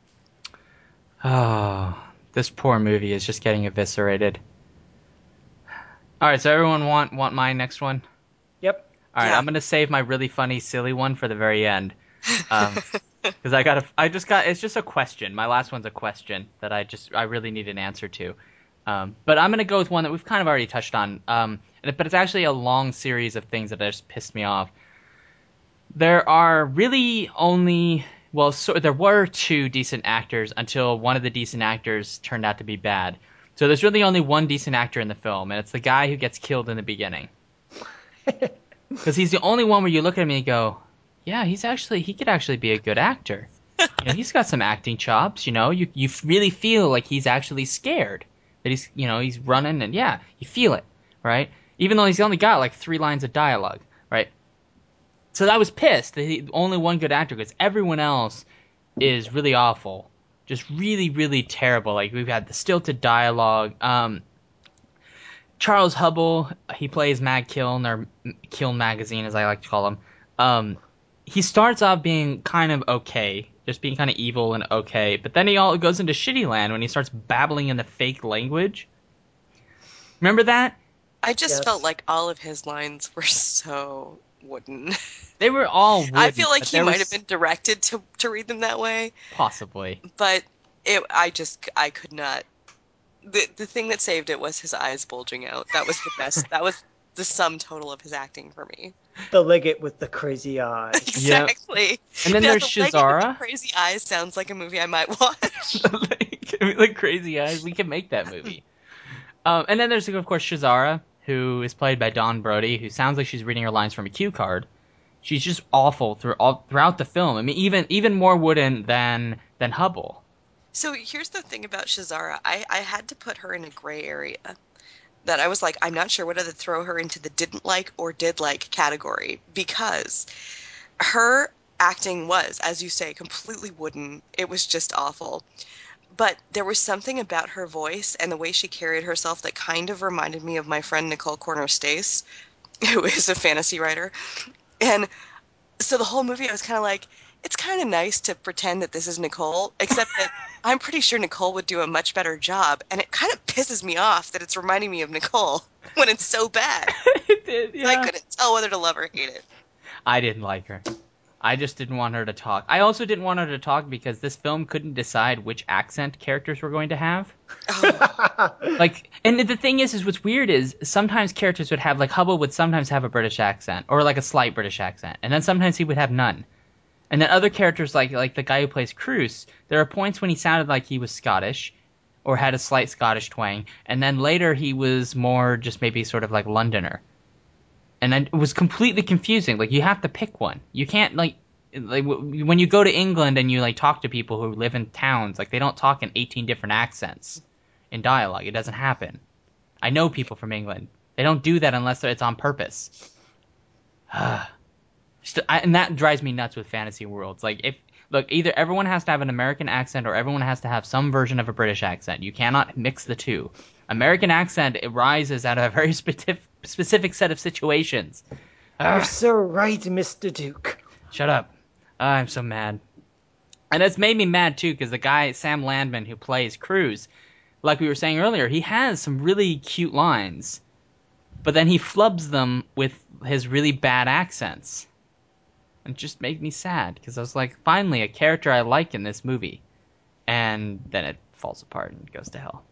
Oh, this poor movie is just getting eviscerated. Alright, so everyone want want my next one? Yep. Alright, Yeah. I'm gonna save my really funny, silly one for the very end. Um, because I got a, I just got, it's just a question. My last one's a question that I just, I really need an answer to. Um, but I'm gonna go with one that we've kind of already touched on. Um, and, but it's actually a long series of things that just pissed me off. There are really only, well, so there were two decent actors until one of the decent actors turned out to be bad. So there's really only one decent actor in the film, and it's the guy who gets killed in the beginning. Because he's the only one where you look at him and you go, yeah, he's actually, he could actually be a good actor. You know, he's got some acting chops, you know, you you really feel like he's actually scared. That he's, you know, he's running, and yeah, you feel it, right? Even though he's only got like three lines of dialogue, right? So I was pissed that he, only one good actor, because everyone else is really awful. Just really, really terrible. Like, we've had the stilted dialogue. Um, Charles Hubble, he plays Mag Kiln, or Kiln Magazine, as I like to call him. Um, he starts off being kind of okay, just being kind of evil and okay, but then he all goes into shitty land when he starts babbling in the fake language. Remember that? I just Yes. felt like all of his lines were so wooden. They were all wooden. I feel like but he there might was- have been directed to, to read them that way, Possibly. but it, I just, I could not. The, the thing that saved it was his eyes bulging out. That was the best. That was the sum total of his acting for me. The legate with the crazy eyes. Exactly. And then Now, there's the Legend with Shazara. the Crazy Eyes sounds like a movie I might watch. like, like Crazy Eyes. We can make that movie. Um, and then there's, of course, Shazara, who is played by Dawn Brody, who sounds like she's reading her lines from a cue card. She's just awful through all, throughout the film. I mean, even even more wooden than than Hubble. So here's the thing about Shazara. I, I had to put her in a gray area. That I was like, I'm not sure whether to throw her into the didn't like or did like category, because her acting was, as you say, completely wooden. It was just awful. But there was something about her voice and the way she carried herself that kind of reminded me of my friend Nicole Corner-Stace, who is a fantasy writer. And so the whole movie I was kind of like, it's kind of nice to pretend that this is Nicole, except that I'm pretty sure Nicole would do a much better job, and it kind of pisses me off that it's reminding me of Nicole when it's so bad. It did, yeah. I couldn't tell whether to love or hate it. I didn't like her. I just didn't want her to talk. I also didn't want her to talk because this film couldn't decide which accent characters were going to have. Oh. Like, and the thing is, is what's weird is sometimes characters would have, like, Hubble would sometimes have a British accent, or like a slight British accent, and then sometimes he would have none. And then other characters, like like the guy who plays Cruise, there are points when he sounded like he was Scottish, or had a slight Scottish twang, and then later he was more just maybe sort of like Londoner. And then it was completely confusing. Like, you have to pick one. You can't, like, like when you go to England and you, like, talk to people who live in towns, like, they don't talk in eighteen different accents in dialogue. It doesn't happen. I know people from England. They don't do that unless it's on purpose. Just- I- and that drives me nuts with fantasy worlds. Like, if look, either everyone has to have an American accent or everyone has to have some version of a British accent. You cannot mix the two. American accent, it rises out of a very specific specific set of situations. You're so right, Mister Duke. Shut up. Oh, I'm so mad. And it's made me mad, too, because the guy, Sam Landman, who plays Cruz, like we were saying earlier, he has some really cute lines. But then he flubs them with his really bad accents. And it just made me sad, because I was like, finally, a character I like in this movie. And then it falls apart and goes to hell.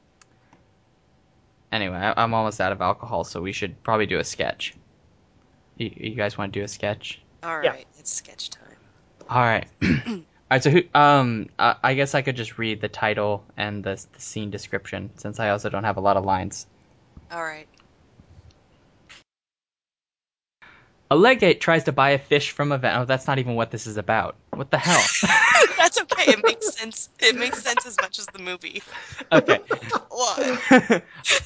Anyway, I- I'm almost out of alcohol, so we should probably do a sketch. You, you guys want to do a sketch? All right, Yeah. it's sketch time. All right. All right. So, who? Um, I, I guess I could just read the title and the, the scene description, since I also don't have a lot of lines. All right. A legate tries to buy a fish from a vet. Oh, that's not even what this is about. What the hell? That's okay. It makes sense. It makes sense as much as the movie. Okay. What?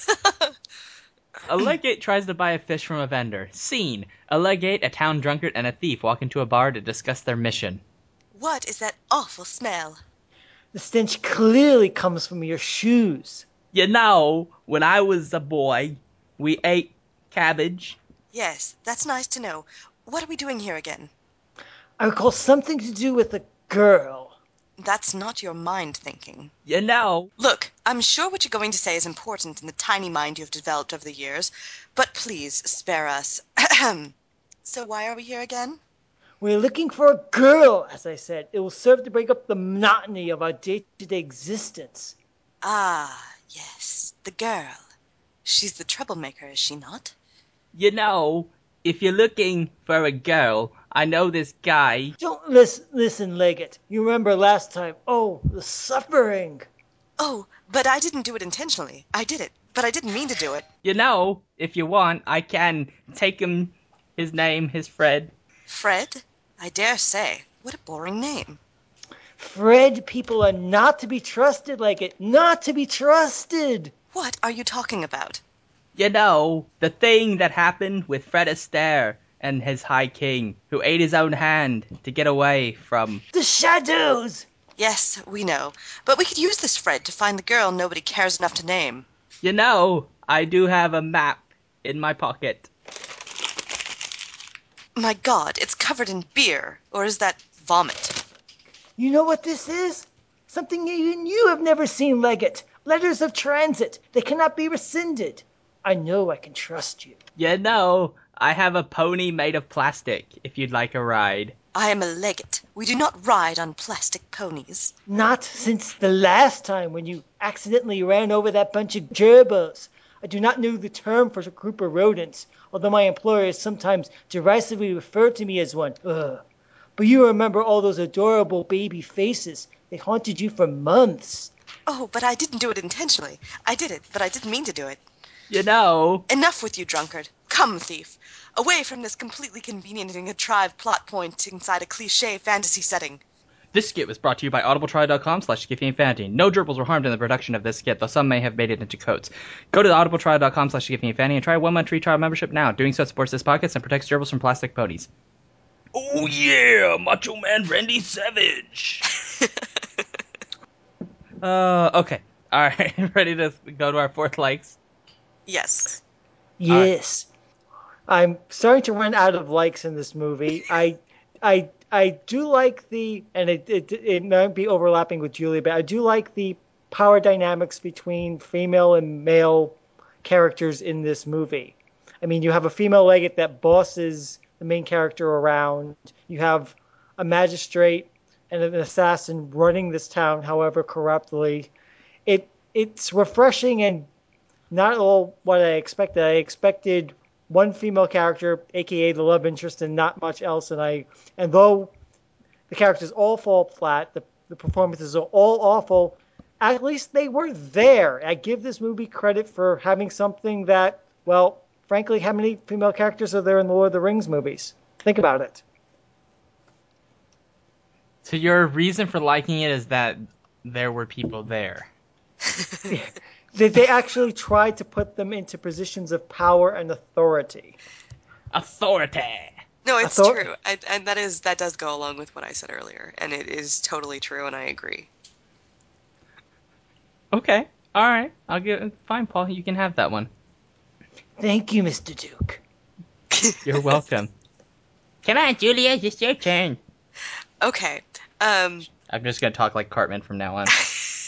A legate tries to buy a fish from a vendor. Scene: a legate, a town drunkard, and a thief walk into a bar to discuss their mission. What is that awful smell? The stench clearly comes from your shoes. You know, when I was a boy, we ate cabbage. Yes, that's nice to know. What are we doing here again? I recall something to do with a girl. That's not your mind thinking. You know. Look, I'm sure what you're going to say is important in the tiny mind you've developed over the years, but please spare us. So why are we here again? We're looking for a girl, as I said. It will serve to break up the monotony of our day-to-day existence. Ah, yes, the girl. She's the troublemaker, is she not? You know, if you're looking for a girl, I know this guy. Don't listen, listen, Leggett. You remember last time. Oh, the suffering. Oh, but I didn't do it intentionally. I did it, but I didn't mean to do it. You know, if you want, I can take him. His name is Fred. Fred? I dare say. What a boring name. Fred, people are not to be trusted, Leggett. Not to be trusted. What are you talking about? You know, the thing that happened with Fred Astaire and his High King, who ate his own hand to get away from... The shadows. Yes, we know. But we could use this Fred to find the girl nobody cares enough to name. You know, I do have a map in my pocket. My God, it's covered in beer. Or is that vomit? You know what this is? Something even you have never seen, Leggett. Letters of transit. They cannot be rescinded. I know I can trust you. You know, I have a pony made of plastic, if you'd like a ride. I am a legate. We do not ride on plastic ponies. Not since the last time when you accidentally ran over that bunch of gerbils. I do not know the term for a group of rodents, although my employers sometimes derisively refer to me as one. Ugh. But you remember all those adorable baby faces. They haunted you for months. Oh, but I didn't do it intentionally. I did it, but I didn't mean to do it. You know... Enough with you, drunkard. Come, thief. Away from this completely convenient and contrived plot point inside a cliché fantasy setting. This skit was brought to you by audibletrial.com slash skiffyandfanty. No gerbils were harmed in the production of this skit, though some may have made it into coats. Go to audibletrial.com slash skiffyandfanty and try a one-month free trial membership now. Doing so supports this podcast and protects gerbils from plastic ponies. Oh yeah, Macho Man Randy Savage. uh, okay. All right, ready to go to our fourth likes? Yes. Yes. I'm starting to run out of likes in this movie. I, I, I do like the, and it, it, it might be overlapping with Julia, but I do like the power dynamics between female and male characters in this movie. I mean, you have a female legate that bosses the main character around. You have a magistrate and an assassin running this town, however corruptly. It it's refreshing and not all what I expected. I expected one female character, aka the love interest, and not much else. And I, and though the characters all fall flat, the the performances are all awful. At least they were there. I give this movie credit for having something that, well, frankly, how many female characters are there in the Lord of the Rings movies? Think about it. So your reason for liking it is that there were people there. They, they actually tried to put them into positions of power and authority. Authority. No, it's Author- true. I, and that is that does go along with what I said earlier, and it is totally true, and I agree. Okay. All right. I'll give. Fine, Paul. You can have that one. Thank you, Mister Duke. You're welcome. Come on, Julia. It's your turn. Okay. Um, I'm just gonna talk like Cartman from now on.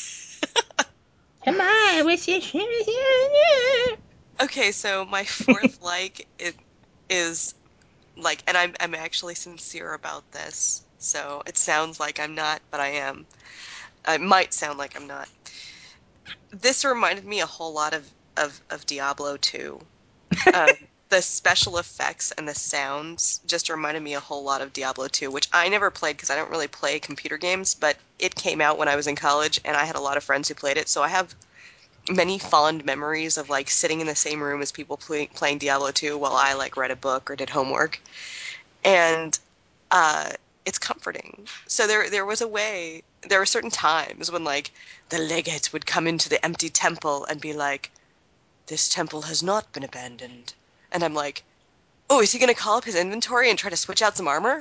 Come on, what's your turn? okay, so my fourth like it is like, and I'm I'm actually sincere about this. So it sounds like I'm not, but I am. It might sound like I'm not. This reminded me a whole lot of of, of Diablo two. Um, the special effects and the sounds just reminded me a whole lot of Diablo two, which I never played because I don't really play computer games, but it came out when I was in college, and I had a lot of friends who played it, so I have many fond memories of like sitting in the same room as people play, playing Diablo two while I like read a book or did homework, and uh, it's comforting. So there there was a way, there were certain times when like the legate would come into the empty temple and be like, "This temple has not been abandoned." And I'm like, oh, is he going to call up his inventory and try to switch out some armor?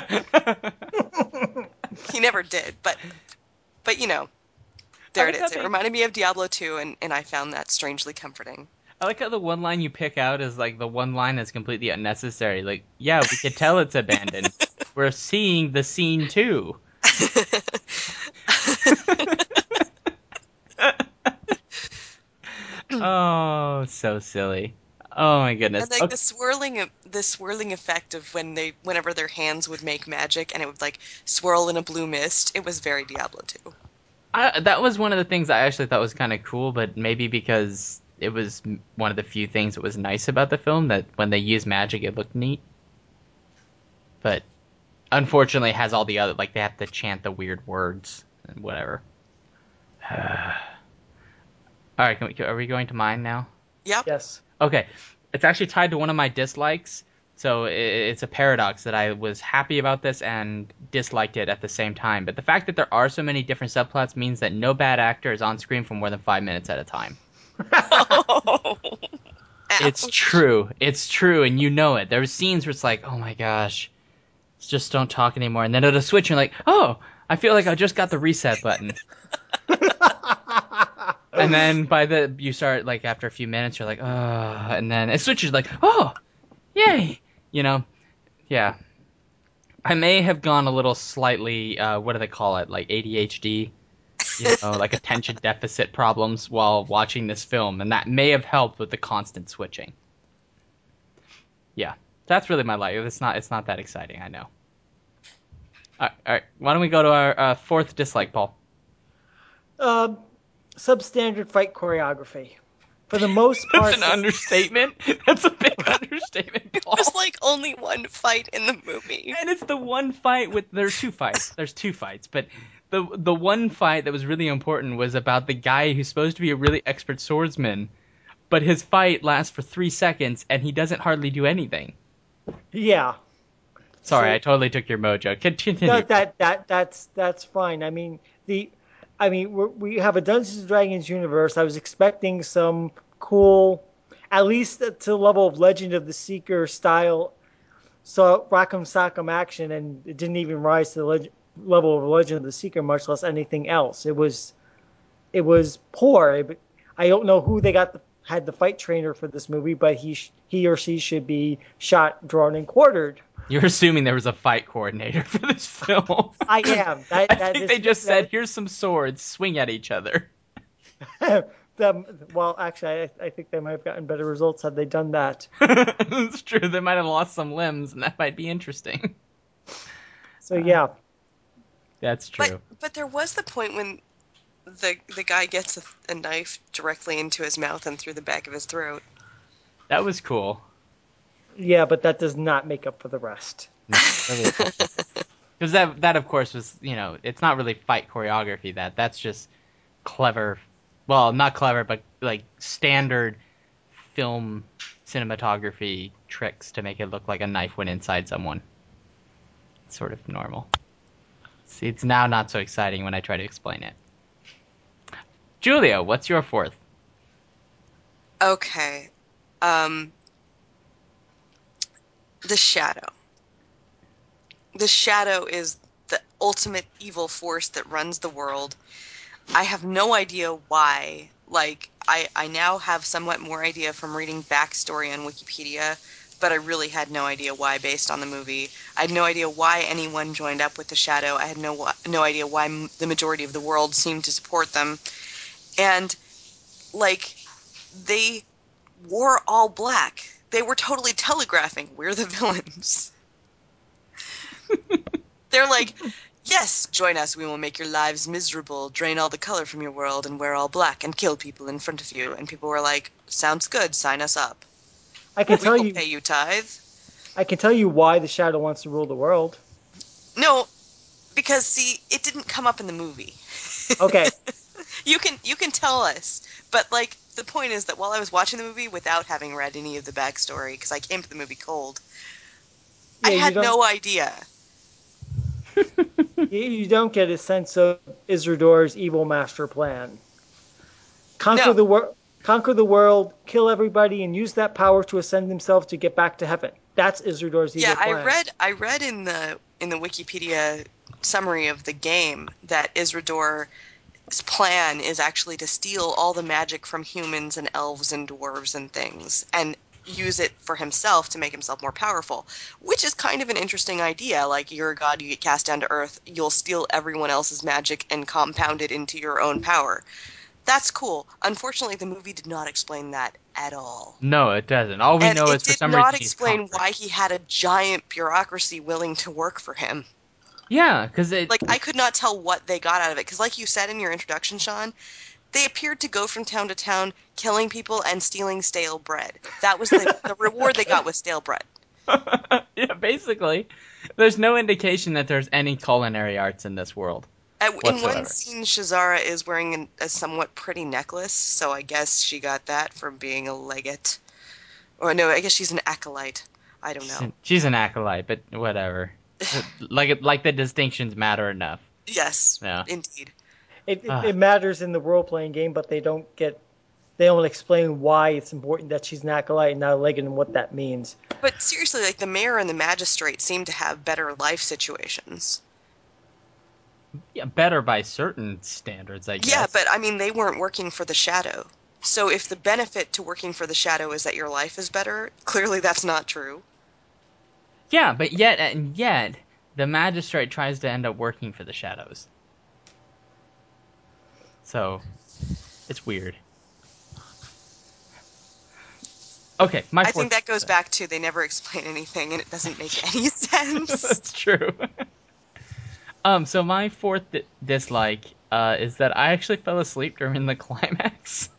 He never did, but, but you know, there I it like how is. It they- reminded me of Diablo two, and, and I found that strangely comforting. I like how the one line you pick out is like the one line that's completely unnecessary. Like, yeah, we could tell it's abandoned. We're seeing the scene too. Oh, so silly. Oh my goodness. And like Okay. the swirling, the swirling effect of when they, whenever their hands would make magic, and it would like swirl in a blue mist. It was very Diablo two. I, that was one of the things I actually thought was kind of cool, but maybe because it was m- one of the few things that was nice about the film, that when they used magic, it looked neat. But unfortunately, it has all the other, like they have to chant the weird words and whatever. All right, can we, are we going to mine now? Yep. Yes. Okay, it's actually tied to one of my dislikes, so i- it's a paradox that I was happy about this and disliked it at the same time. But the fact that there are so many different subplots means that no bad actor is on screen for more than five minutes at a time. It's true. It's true, and you know it. There were scenes where it's like, oh my gosh, just don't talk anymore. And then it'll switch, and you're like, oh, I feel like I just got the reset button. And then by the you start like after a few minutes you're like, oh, and then it switches like, oh, yay, you know, yeah. I may have gone a little slightly, uh, what do they call it, like A D H D, you know, like attention deficit problems while watching this film, and that may have helped with the constant switching. Yeah, that's really my life. It's not, it's not that exciting, I know. All right, all right. Why don't we go to our uh, fourth dislike, Paul? Um, substandard fight choreography. For the most part, That's an understatement. That's a big understatement, Paul. There's like only one fight in the movie. And it's the one fight with there's two fights. There's two fights, but the the one fight that was really important was about the guy who's supposed to be a really expert swordsman, but his fight lasts for three seconds and he doesn't hardly do anything. yeah. Sorry, So- I totally took your mojo. Continue. That that that that's that's fine. I mean the, I mean we're, we have a Dungeons and Dragons universe. I was expecting some cool, at least to the level of Legend of the Seeker style, so Rock'em Sock'em action, and it didn't even rise to the leg- level of Legend of the Seeker, much less anything else. It was, it was poor. It- I don't know who they got the, had the fight trainer for this movie, but he sh- he or she should be shot, drawn, and quartered. You're assuming there was a fight coordinator for this film. I am. That, I that think is- they just that- said, "Here's some swords, swing at each other." them, well, actually, I, I think they might have gotten better results had they done that. It's true. They might have lost some limbs, and that might be interesting. So yeah, That's true. But but there was the point when the the guy gets a, a knife directly into his mouth and through the back of his throat. That was cool. yeah, but that does not make up for the rest. Because that, that of course was, you know, it's not really fight choreography. That that's just clever, well, not clever, but like standard film cinematography tricks to make it look like a knife went inside someone. It's sort of normal. See, it's now not so exciting when I try to explain it. Julia, what's your fourth? Okay. Um, the Shadow. The Shadow is the ultimate evil force that runs the world. I have no idea why. Like, I, I now have somewhat more idea from reading backstory on Wikipedia, but I really had no idea why based on the movie. I had no idea why anyone joined up with the Shadow. I had no no idea why m- the majority of the world seemed to support them. And, like, they wore all black. They were totally telegraphing, we're the villains. They're like, yes, join us. We will make your lives miserable, drain all the color from your world, and wear all black, and kill people in front of you. And people were like, sounds good. Sign us up. I can We tell will you, pay you tithe. I can tell you why the Shadow wants to rule the world. No, because see, it didn't come up in the movie. Okay, You can you can tell us, but like the point is that while I was watching the movie without having read any of the backstory, because I came to the movie cold, I yeah, you had don't, no idea. you, you don't get a sense of Isildur's evil master plan. Conquer No. the world, conquer the world, kill everybody, and use that power to ascend himself to get back to heaven. That's Isildur's Yeah, evil I plan. read I read in the in the Wikipedia summary of the game that Isildur's plan is actually to steal all the magic from humans and elves and dwarves and things and use it for himself to make himself more powerful, which is kind of an interesting idea. Like, you're a god, you get cast down to earth, you'll steal everyone else's magic and compound it into your own power. That's cool. Unfortunately, the movie did not explain that at all. No, it doesn't. All we And know it is for did some not reason he's explain conquered. why he had a giant bureaucracy willing to work for him. Yeah, because it. Like, I could not tell what they got out of it. Because, like you said in your introduction, Sean, they appeared to go from town to town, killing people and stealing stale bread. That was the, the reward they got with stale bread. Yeah, basically, there's no indication that there's any culinary arts in this world At, in one whatsoever. scene, Shazara is wearing an, a somewhat pretty necklace, so I guess she got that from being a legate. Or no, I guess she's an acolyte. I don't She's know. an, she's an acolyte, but whatever. like, like the distinctions matter enough. Yes, Yeah. indeed. It, it, Ah. it matters in the role playing game, but they don't get, they don't explain why it's important that she's an acolyte and not a legate and what that means. But seriously, like, the mayor and the magistrate seem to have better life situations. Yeah, better by certain standards, I guess. Yeah, but I mean, they weren't working for the Shadow. So if the benefit to working for the Shadow is that your life is better, clearly that's not true. Yeah, but yet and yet the magistrate tries to end up working for the Shadows. So it's weird. Okay, my I fourth. think that goes back to they never explain anything and it doesn't make any sense. That's true. um, so my fourth di- dislike uh, is that I actually fell asleep during the climax,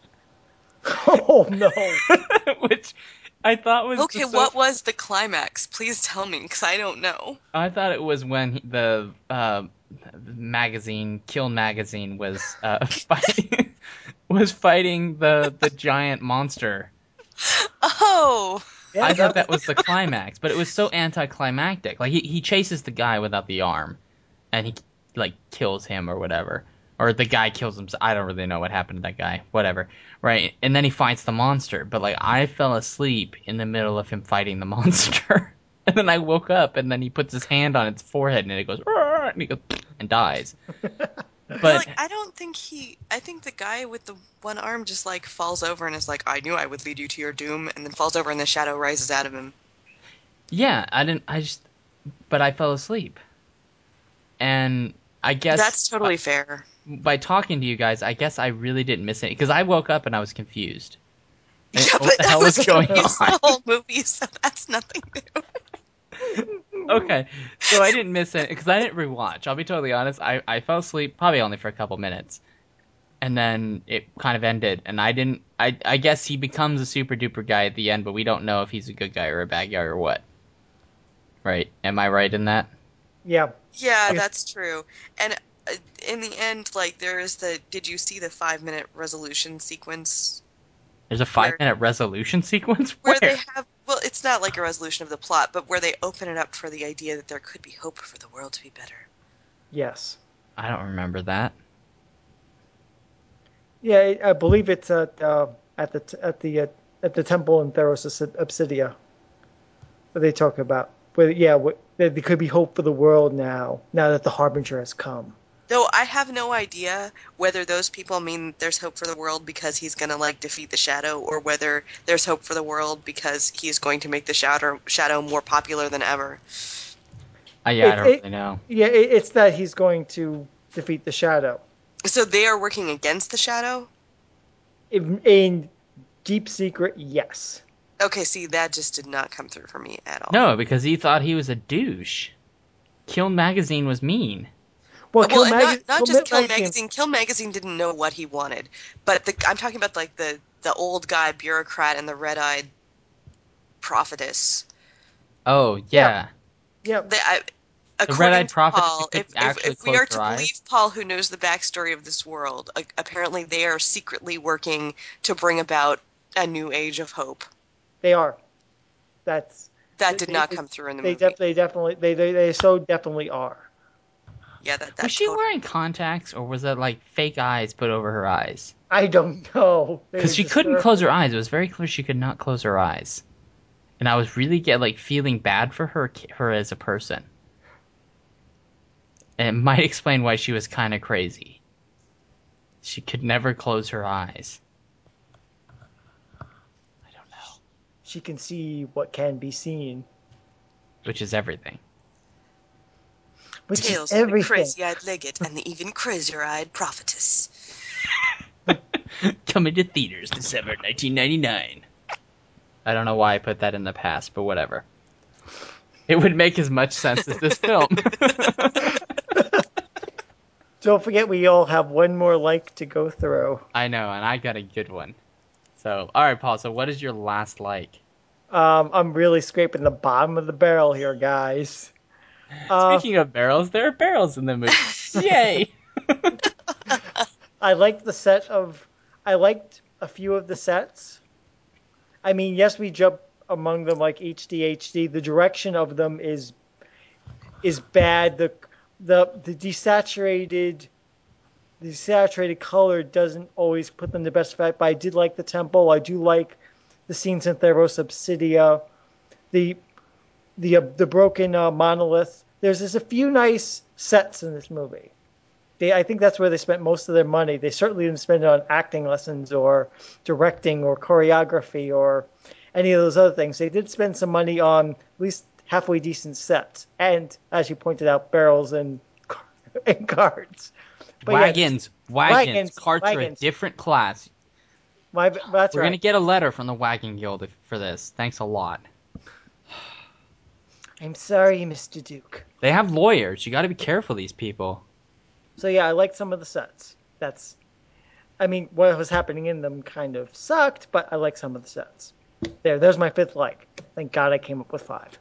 Oh no! which I thought was the Okay, so. what was the climax? Please tell me, because I don't know. I thought it was when he- the uh, magazine, Kill Magazine, was uh, fighting was fighting the the giant monster. Oh! Yeah, I thought that's that was the climax, but it was so anticlimactic. Like he, he chases the guy without the arm, and he like kills him or whatever, or the guy kills him. I don't really know what happened to that guy. Whatever, right? And then he fights the monster. But like I fell asleep in the middle of him fighting the monster, and then I woke up, and then he puts his hand on its forehead, and it goes, "Arr!" and he goes and dies. But, But like, I don't think he... I think the guy with the one arm just, like, falls over and is like, I knew I would lead you to your doom, and then falls over and the shadow rises out of him. yeah, I didn't. I just, but I fell asleep, and I guess That's totally fair. by talking to you guys, I guess I really didn't miss it because I woke up and I was confused. I Yeah, didn't know but what the I hell was was going confused on? the whole movie, so that's nothing new. Okay, so I didn't miss it because I didn't rewatch. I'll be totally honest. I, I fell asleep probably only for a couple minutes, and then it kind of ended. And I didn't. I I guess he becomes a super duper guy at the end, but we don't know if he's a good guy or a bad guy or what. Right? Am I right in that? yeah. Yeah, Yes. that's true. And uh, in the end, like, there is the, did you see the five minute resolution sequence There's a five where minute resolution sequence. where they Where? have, well, it's not like a resolution of the plot, but where they open it up for the idea that there could be hope for the world to be better. Yes. I don't remember that. Yeah, I I believe it's at uh, at the t- at the uh, at the temple in Theros Obsidia. What they talk about? Where, yeah, what, there could be hope for the world now. Now that the Harbinger has come. Though I have no idea whether those people mean there's hope for the world because he's going to like defeat the Shadow, or whether there's hope for the world because he's going to make the Shadow Shadow more popular than ever. Uh, yeah, I It- don't it- really know. Yeah, it, it's that he's going to defeat the Shadow. So they are working against the Shadow? In, in deep secret, yes. Okay, see, that just did not come through for me at all. No, because he thought he was a douche. Kill Magazine was mean. Well, Well, Kill and Maga- not, not Kill just Ma- Kill Magazine- Magazine. Kill Magazine didn't know what he wanted. But the, I'm talking about like the, the old guy bureaucrat and the red-eyed prophetess. Oh, yeah. Yeah, They, I, The according red-eyed to prophetess Paul, who couldn't if, if, actually if we close are her to eyes? believe Paul, who knows the backstory of this world, uh, apparently they are secretly working to bring about a new age of hope. they are. That's That did they- not they- come through in the they movie. def- they definitely they, they they so definitely are. Yeah, that, that Was she tot- wearing contacts, or was that like fake eyes put over her eyes? I don't know. They Because were she just couldn't her- close her eyes. It was very clear she could not close her eyes. And I was really get like feeling bad for her her as a person. And it might explain why she was kind of crazy. She could never close her eyes. I don't know. She can see what can be seen, Which is everything. which Tales is of the everything. crazy-eyed legate and the even crazier-eyed prophetess. Coming to theaters December nineteen ninety-nine. I don't know why I put that in the past, but whatever. It would make as much sense as this film. Don't forget, we all have one more like to go through. I know, and I got a good one. So, alright, Paul, so what is your last like? Um, I'm really scraping the bottom of the barrel here, guys. Uh, Speaking of barrels, there are barrels in the movie. Yay! I liked the set of. I liked a few of the sets. I mean, yes, we jump among them like H D H D. The direction of them is is bad. The the the desaturated the desaturated color doesn't always put them the best effect. But I did like the temple. I do like the scenes in Theros Obsidia. The the uh, the broken uh, monolith. There's just a few nice sets in this movie. They, I think that's where they spent most of their money. They certainly didn't spend it on acting lessons or directing or choreography or any of those other things. They did spend some money on at least halfway decent sets, and as you pointed out, barrels and and cards. But yeah, Wagons, wagons, wagons, carts are a wagons. different class. my, that's We're right. gonna get a letter from the Wagon Guild if- for this. Thanks a lot. I'm sorry, Mister Duke. They have lawyers. You gotta be careful, these people. So yeah, I liked some of the sets. That's, I mean, what was happening in them kind of sucked, but I like some of the sets. There, there's my fifth like. Thank God I came up with five.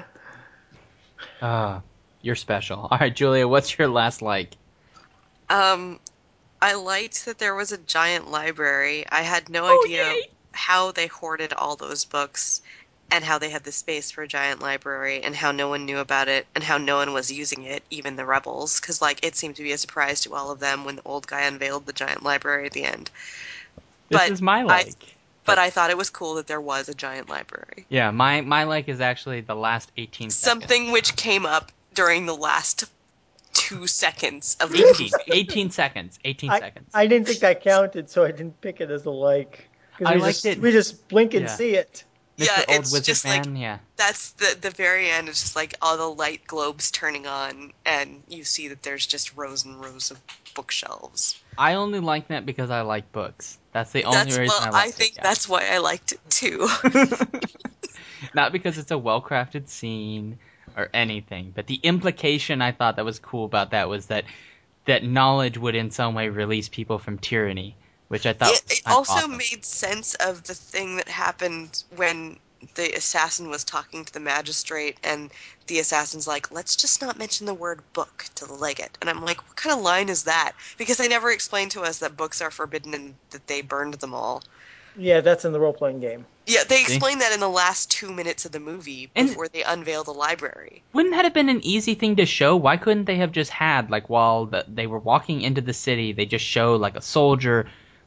Ah, you're special. Alright, Julia, what's your last like? Um, I liked that there was a giant library. I had no Oh, idea yay! how they hoarded all those books and how they had the space for a giant library and how no one knew about it and how no one was using it, even the rebels, because like it seemed to be a surprise to all of them when the old guy unveiled the giant library at the end. This But is my I- like. But I thought it was cool that there was a giant library. Yeah, my, my like is actually the last eighteen seconds. Something which came up during the last two seconds of the eighteen, movie. eighteen seconds. eighteen I, seconds. I didn't think that counted, so I didn't pick it as a like. Because I we, liked just, it. we just blink and Yeah. see it. Mister Yeah, Old it's Wizard just Man, like- yeah. That's the the very end. It's just like all the light globes turning on, and you see that there's just rows and rows of bookshelves. I only like that because I like books. That's the only That's reason well, I like I think it. yeah. that's why I liked it too. Not because it's a well-crafted scene or anything, but the implication I thought that was cool about that was that that knowledge would in some way release people from tyranny, which I thought it was it kind of also awesome. made sense of the thing that happened when the assassin was talking to the magistrate, and the assassin's like, let's just not mention the word book to the legate. And I'm like, what kind of line is that? Because they never explained to us that books are forbidden and that they burned them all. Yeah, that's in the role playing game. Yeah, they See? explained that in the last two minutes of the movie And- before they unveil the library. Wouldn't that have been an easy thing to show? Why couldn't they have just had, like, while the, they were walking into the city, they just show, like, a soldier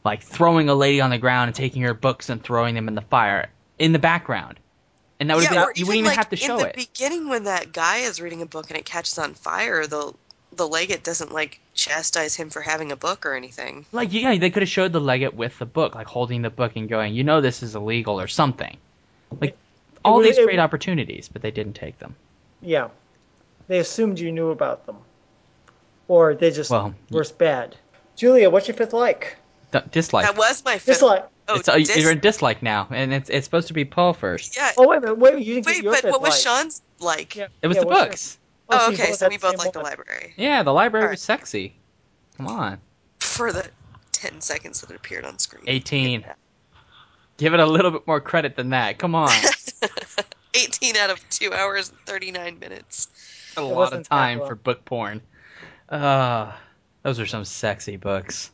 like throwing a lady on the ground and taking her books and throwing them in the fire in the background. And that would Yeah, have or been, you even wouldn't even like have to show in the it. beginning when that guy is reading a book and it catches on fire, the the legate doesn't like chastise him for having a book or anything. Like, yeah, they could have showed the legate with the book, like holding the book and going, you know this is illegal or something. Like, all would- these it- great opportunities, but they didn't take them. Yeah. They assumed you knew about them. Or they just Well, were bad. Julia, what's your fifth like? D- dislike. That was my fifth. Dislike. Oh, it's, uh, dis- you're a dislike now, and it's it's supposed to be Paul first. yeah. Oh, wait a minute. Wait, you didn't Wait, get your but fifth what was like. Sean's like? Yeah, It was yeah, the what's your- books. Oh, Oh, so you okay, both so had we the both same like the one. library. Yeah, the library All was sexy. Come on. For the ten seconds that it appeared on screen. eighteen. Give it a little bit more credit than that. Come on. eighteen out of two hours and thirty-nine minutes. A It lot wasn't of time that long. for book porn. Uh, those are some sexy books.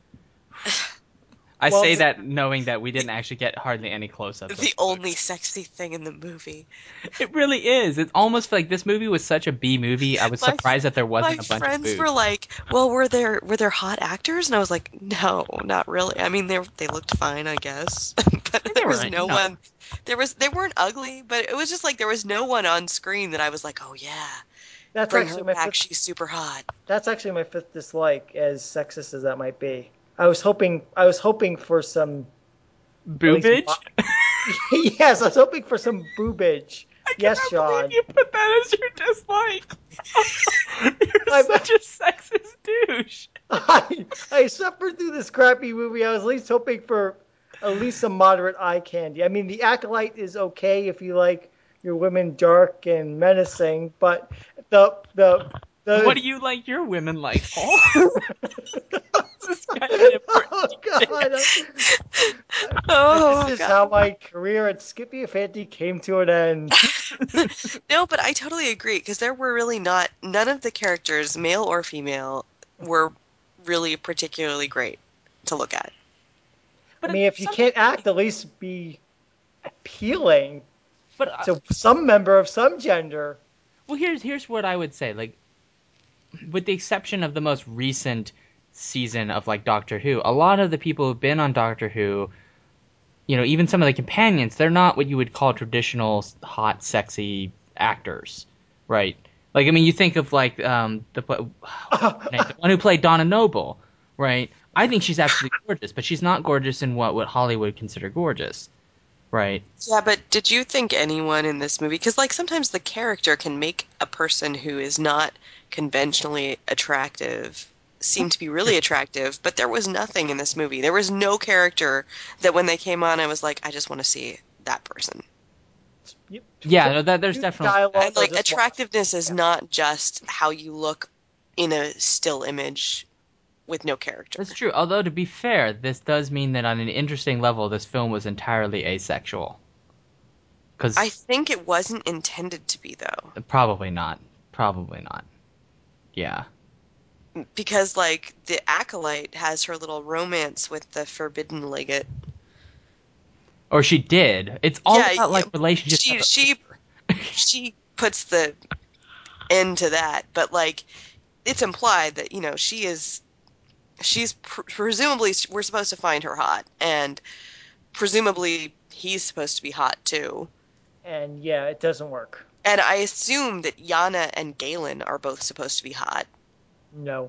I Well, say the- that knowing that we didn't actually get hardly any close-ups. The of only books. sexy thing in the movie. It really is. It's almost like this movie was such a B movie. I was My- surprised that there wasn't My a bunch of friends boobs. were like, "Well, were there were there hot actors?" And I was like, "No, not really. I mean, they they looked fine, I guess, but They there were, was no no. one. There was they weren't ugly, but it was just like there was no one on screen that I was like, oh yeah, That's bring actually her my back. fifth, She's super hot." that's actually my fifth dislike, as sexist as that might be. I was hoping I was hoping for some Boobage? yes, I was hoping for some boobage. Yes, I Sean. believe you put that as your dislike. You're I'm- such a sexist douche. I, I suffered through this crappy movie. I was at least hoping for at least some moderate eye candy. I mean, The Acolyte is okay if you like your women dark and menacing, but the the the What do you like your women like, Paul? This is kind of an important Oh God! Oh, this is God. how my career at Skippy a Fanty came to an end. No, but I totally agree because there were really not none of the characters, male or female, were really particularly great to look at. I mean, if you can't act, at least be appealing But uh, to some member of some gender. well, here's here's what I would say. Like, with the exception of the most recent season of like Doctor Who, a lot of the people who've been on Doctor Who, you know, even some of the companions, they're not what you would call traditional hot, sexy actors, right? Like, I mean, you think of like um the, the one who played Donna Noble, right? I think she's absolutely gorgeous, but she's not gorgeous in what what Hollywood would consider gorgeous, right? Yeah, but did you think anyone in this movie? Because like sometimes the character can make a person who is not conventionally attractive seem to be really attractive, but there was nothing in this movie. There was no character that when they came on, I was like, I just want to see that person. Yeah, no, that, there's definitely Dialogue, And like or just attractiveness is Yeah. not just how you look in a still image with no character. That's true. Although, to be fair, this does mean that on an interesting level, this film was entirely asexual. Because I think it wasn't intended to be though, probably not. Probably not. Yeah. because like the acolyte has her little romance with the forbidden legate. Or she did. It's all Yeah, about like yeah, relationships. she of a- she she puts the end to that, but like it's implied that you know she is she's pr- presumably we're supposed to find her hot, and presumably he's supposed to be hot too. And yeah, it doesn't work. And I assume that Yana and Galen are both supposed to be hot. No.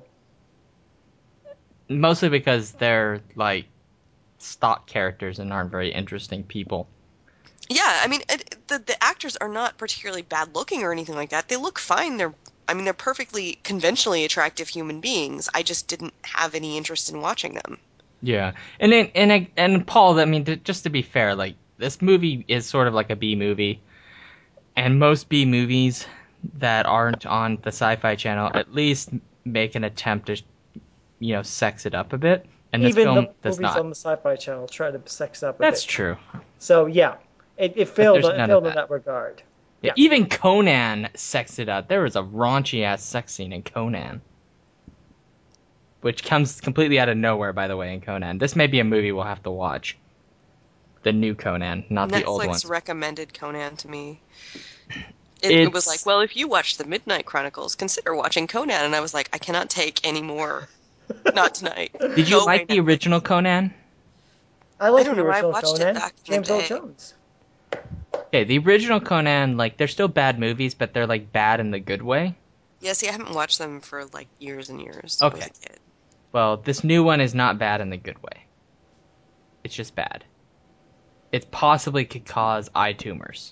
Mostly because they're like stock characters and aren't very interesting people. Yeah, I mean it, the the actors are not particularly bad looking or anything like that. They look fine. They're I mean they're perfectly conventionally attractive human beings. I just didn't have any interest in watching them. Yeah, and then, and and Paul, I mean, to, just to be fair, like this movie is sort of like a B movie, and most B movies that aren't on the Sci-Fi Channel at least make an attempt to, you know, sex it up a bit, and this Even film the does movies not. on the Sci-Fi Channel try to sex up a That's bit. true. So yeah, it, it failed. there's It none failed of in that. that regard. Yeah, Yeah. even Conan sexed it up. There was a raunchy ass sex scene in Conan, which comes completely out of nowhere, by the way, in Conan. This may be a movie we'll have to watch. The new Conan, not the old Netflix one. recommended Conan to me. It, it was It's- like, well, if you watch the Midnight Chronicles, consider watching Conan. And I was like, I cannot take any more Not tonight. Did you Go like away the now. original Conan? I like I don't the know, I original watched it Conan. back in the James Earl day. Jones. Okay, the original Conan, like, they're still bad movies, but they're, like, bad in the good way. Yeah, see, I haven't watched them for like years and years. I was Okay. a kid. Well, this new one is not bad in the good way. It's just bad. It possibly could cause eye tumors.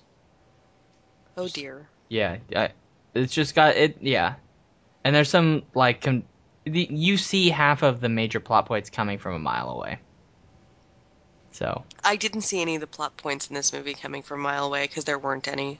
Oh dear. Yeah, I, it's just got it. Yeah, and there's some like com- the, you see half of the major plot points coming from a mile away. So I didn't see any of the plot points in this movie coming from a mile away because there weren't any.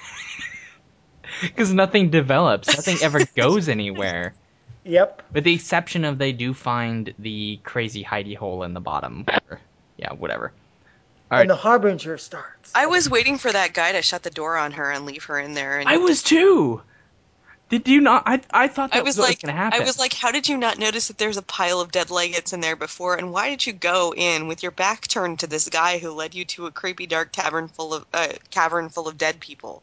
because nothing develops, nothing ever goes anywhere, Yep. with the exception of they do find the crazy hidey hole in the bottom. Or, yeah, whatever. All And right, the Harbinger starts. I was waiting for that guy to shut the door on her and leave her in there. And I was too. Did you not? I I thought that I was was what like, was gonna happen. I was like, how did you not notice that there's a pile of dead Legates in there before? And why did you go in with your back turned to this guy who led you to a creepy dark tavern full of uh, cavern full of dead people?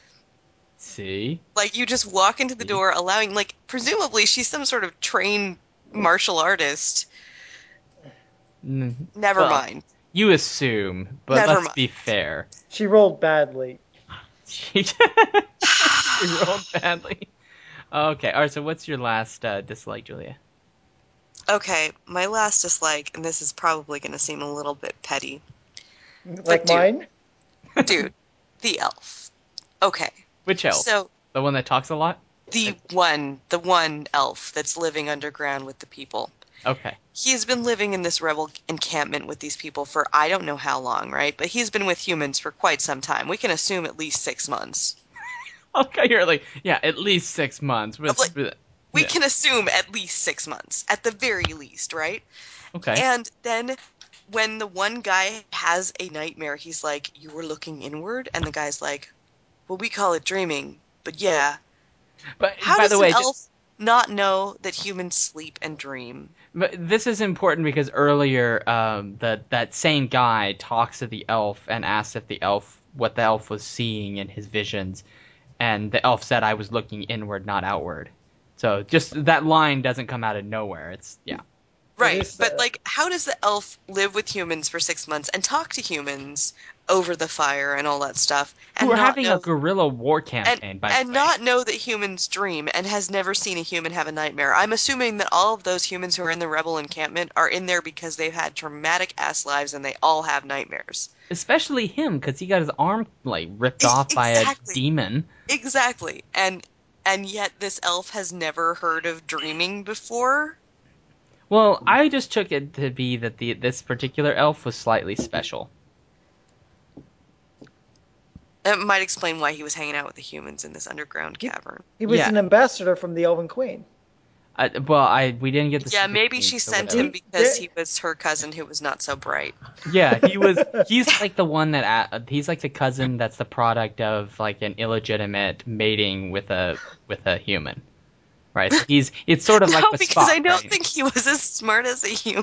See, Like you just walk into the door, allowing like presumably she's some sort of trained martial artist. Mm, Never well, mind. you assume, but Never let's mind. be fair. She rolled badly. She, she rolled badly. Okay, all right. So, what's your last uh, dislike, Julia? Okay, my last dislike, and this is probably going to seem a little bit petty. Like dude. mine? Dude, the elf. Okay. Which elf? So The one that talks a lot? the one, the one elf that's living underground with the people. Okay. He's been living in this rebel encampment with these people for I don't know how long, right? But he's been with humans for quite some time. We can assume at least six months. Okay, you're like, yeah, at least six months. With, Like, with- We yeah. can assume at least six months, at the very least, right? Okay. And then when the one guy has a nightmare, he's like, "You were looking inward?" And the guy's like, "Well, we call it dreaming, but yeah." But How by does the an way, elf not know that humans sleep and dream? but this is important because earlier, um, that that same guy talks to the elf and asks if the elf what the elf was seeing in his visions, and the elf said, "I was looking inward, not outward." So just that line doesn't come out of nowhere. It's yeah. Right, is, but uh, like, how does the elf live with humans for six months and talk to humans over the fire and all that stuff, and Who are not having know a guerrilla war and campaign, by and the way. not know that humans dream and has never seen a human have a nightmare? I'm assuming that all of those humans who are in the rebel encampment are in there because they've had traumatic ass lives and they all have nightmares. Especially him, because he got his arm like ripped E- off by a exactly. demon. Exactly. And and yet this elf has never heard of dreaming before. Well, I just took it to be that the this particular elf was slightly special. It might explain why he was hanging out with the humans in this underground cavern. He was Yeah. an ambassador from the Elven Queen. Uh, well, I we didn't get the Yeah, secret maybe names she or sent whatever. him because He- he was her cousin who was not so bright. Yeah, he was. He's like the one that uh, he's like the cousin that's the product of like an illegitimate mating with a with a human, right? So he's it's sort of No, like the because Spock, I don't right? think he was as smart as a human.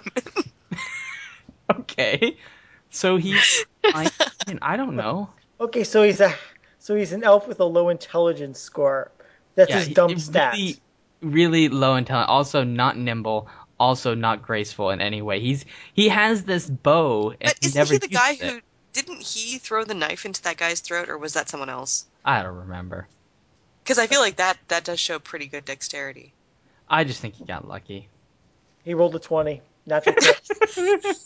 Okay, so he's like, I mean, I don't know. Okay, so he's a so he's an elf with a low intelligence score. That's Yeah, his he- dumb he stat. really, really low intelligence. Also not nimble. Also not graceful in any way. He's he has this bow and But he isn't never he the guy uses it. who didn't he throw the knife into that guy's throat, or was that someone else? I don't remember. Because I feel like that that does show pretty good dexterity. I just think he got lucky. He rolled a twenty. Natural crit.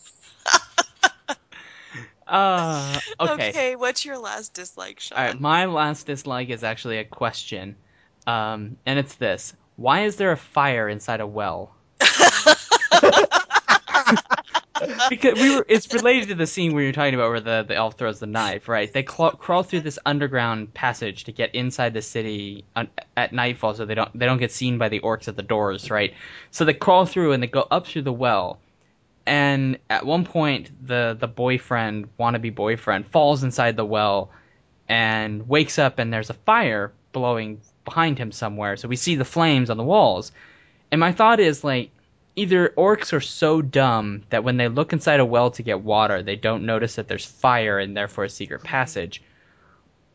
Uh, okay. Okay, what's your last dislike, Sean? All right, my last dislike is actually a question, um, and it's this: why is there a fire inside a well? Because we were, it's related to the scene where you're talking about where the, the elf throws the knife, right? They cl- crawl through this underground passage to get inside the city on, at nightfall, so they don't they don't get seen by the orcs at the doors, right? So they crawl through and they go up through the well. And at one point, the, the boyfriend, wannabe boyfriend, falls inside the well and wakes up, and there's a fire blowing behind him somewhere. So we see the flames on the walls. And my thought is, like, either orcs are so dumb that when they look inside a well to get water, they don't notice that there's fire and therefore a secret passage.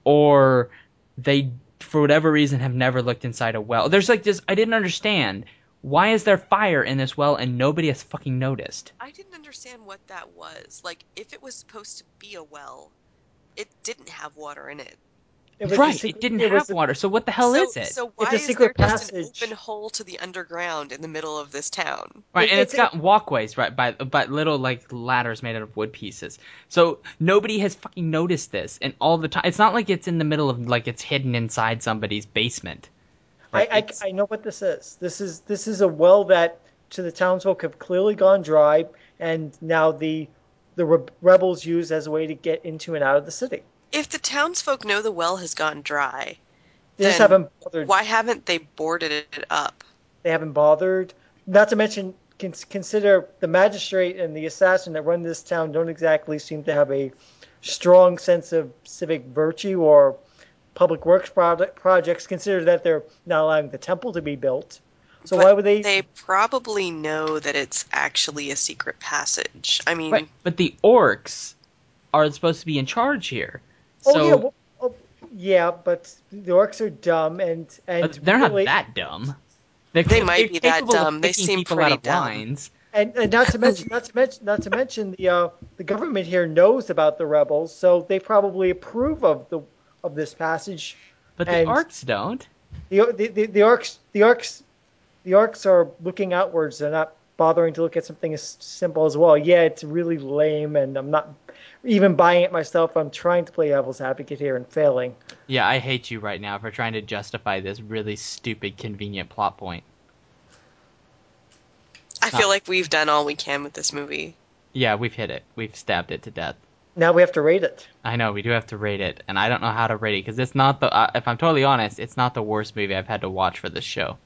Or they, for whatever reason, have never looked inside a well. There's like this, I didn't understand. Why is there fire in this well and nobody has fucking noticed? I didn't understand what that was. Like, if it was supposed to be a well, it didn't have water in it. It was a Right, secret, it didn't it was have a- water, so what the hell so, is it? So It's why a is secret there just an passage. open hole to the underground in the middle of this town? Right, It- and it's it's- got walkways, right, by by little like ladders made out of wood pieces. So nobody has fucking noticed this, and all the time, it's not like it's in the middle of like it's hidden inside somebody's basement. Right? I, It's- I I know what this is. This is this is a well that to the townsfolk have clearly gone dry, and now the the re- rebels use as a way to get into and out of the city. If the townsfolk know the well has gone dry, They just then haven't bothered. why haven't they boarded it up? They haven't bothered. Not to mention, cons- consider the magistrate and the assassin that run this town don't exactly seem to have a strong sense of civic virtue or public works product, projects. Consider that they're not allowing the temple to be built. So But why would they? They probably know that it's actually a secret passage. I mean, Right, but the orcs are supposed to be in charge here. Oh So yeah, well, oh, yeah, but the orcs are dumb and and but they're not really- that dumb. They're, They they're might be that capable of dumb. They picking seem people pretty out of dumb. lines. And, and not to mention, not to mention, not to mention the uh, the government here knows about the rebels, so they probably approve of the of this passage. But the And orcs don't. The, the the the orcs the orcs the orcs are looking outwards. They're not bothering to look at something as simple as, well, yeah, it's really lame, and I'm not even buying it myself. I'm trying to play devil's advocate here and failing. Yeah, I hate you right now for trying to justify this really stupid, convenient plot point. I feel like we've done all we can with this movie. Yeah, we've hit it. We've stabbed it to death. Now we have to rate it. I know, we do have to rate it, and I don't know how to rate it, because it's not the, uh, if I'm totally honest, it's not the worst movie I've had to watch for this show.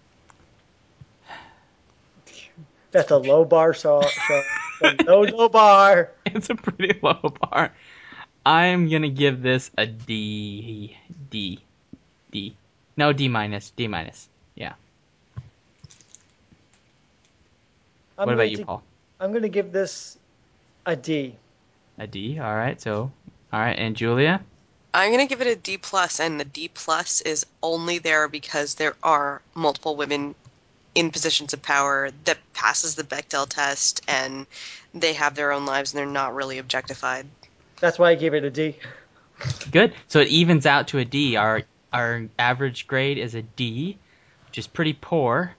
That's a low bar, so, so a low low bar. It's a pretty low bar. I'm gonna give this a D, D, D. No, D minus, D minus. Yeah. I'm What about going you, to- Paul? I'm going to give this a D. A D. All right. So, all right, and Julia. I'm gonna give it a D plus, and the D plus is only there because there are multiple women in positions of power that passes the Bechdel test, and they have their own lives, and they're not really objectified. That's why I gave it a D. Good. So it evens out to a D. Our our average grade is a D, which is pretty poor.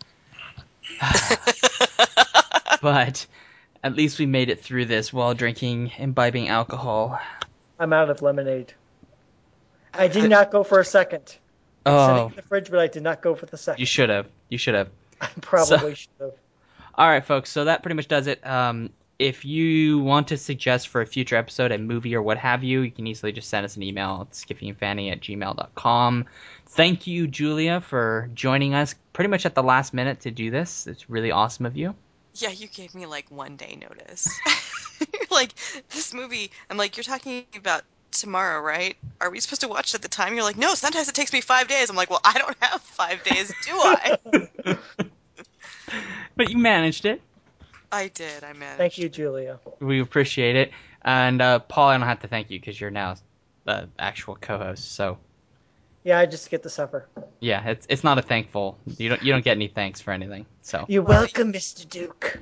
But at least we made it through this while drinking, imbibing alcohol. I'm out of lemonade. I did not go for a second. It's sitting Oh, in the fridge, but I did not go for the second. you should have. You should have. I probably So- should have. All right, folks. So that pretty much does it. Um, if you want to suggest for a future episode a movie or what have you, you can easily just send us an email at skiffyandfanny at gmail dot com. Thank you, Julia, for joining us pretty much at the last minute to do this. It's really awesome of you. Yeah, you gave me like one day notice. Like, this movie, I'm like, you're talking about tomorrow, right? Are we supposed to watch it at the time? You're like, no, sometimes it takes me five days. I'm like, well, I don't have five days, do I? But you managed it. I did, I managed. Thank you, Julia. We appreciate it. And uh, Paul, I don't have to thank you because you're now the actual co-host. So Yeah, I just get to suffer. yeah, it's it's not a thankful. You don't you don't get any thanks for anything. So You're welcome, Mister Duke.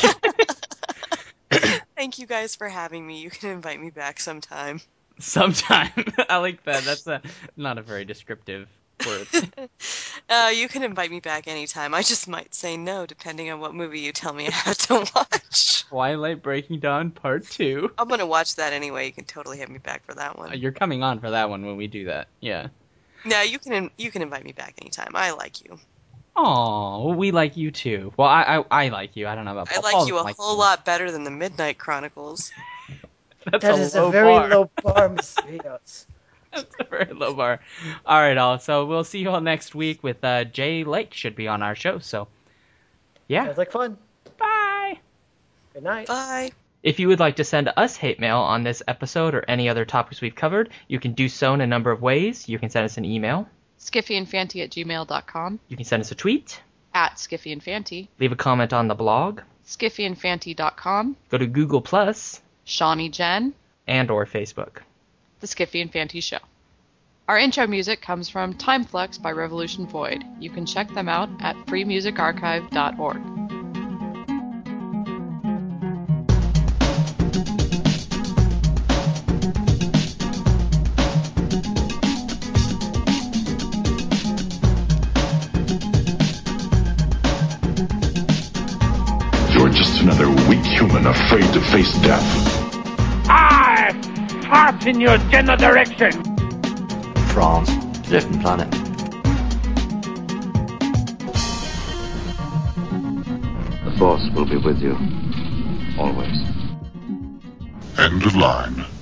Thank you guys for having me. You can invite me back sometime. sometime I like that. That's a not a very descriptive word. Uh, you can invite me back anytime. I just might say no, depending on what movie you tell me I have to watch. Twilight Breaking Dawn Part Two. I'm gonna watch that anyway. You can totally have me back for that one. Uh, You're coming on for that one when we do that. Yeah. No, you can you can invite me back anytime. I like you. Oh, we like you too. Well, I I, I like you. I don't know about I Paul. like Paul you a doesn't whole you. lot better than the Midnight Chronicles. That's That a is low a very bar. low bar, Mister Rios. That's a very low bar. All right, all. So we'll see you all next week with uh, Jay Lake should be on our show. So yeah. Sounds like fun. Bye. Good night. Bye. If you would like to send us hate mail on this episode or any other topics we've covered, you can do so in a number of ways. You can send us an email. skiffyandfanty at gmail dot com, You can send us a tweet. at skiffyandfanty, Leave a comment on the blog. skiffyandfanty dot com, Go to Google Plus Shawnee Jen, and or Facebook. The Skiffy and Fanty Show. Our intro music comes from Time Flux by Revolution Void. You can check them out at free music archive dot org. You're just another weak human afraid to face death. I fart in your general direction. France, a different planet. The Force will be with you, always. End of line.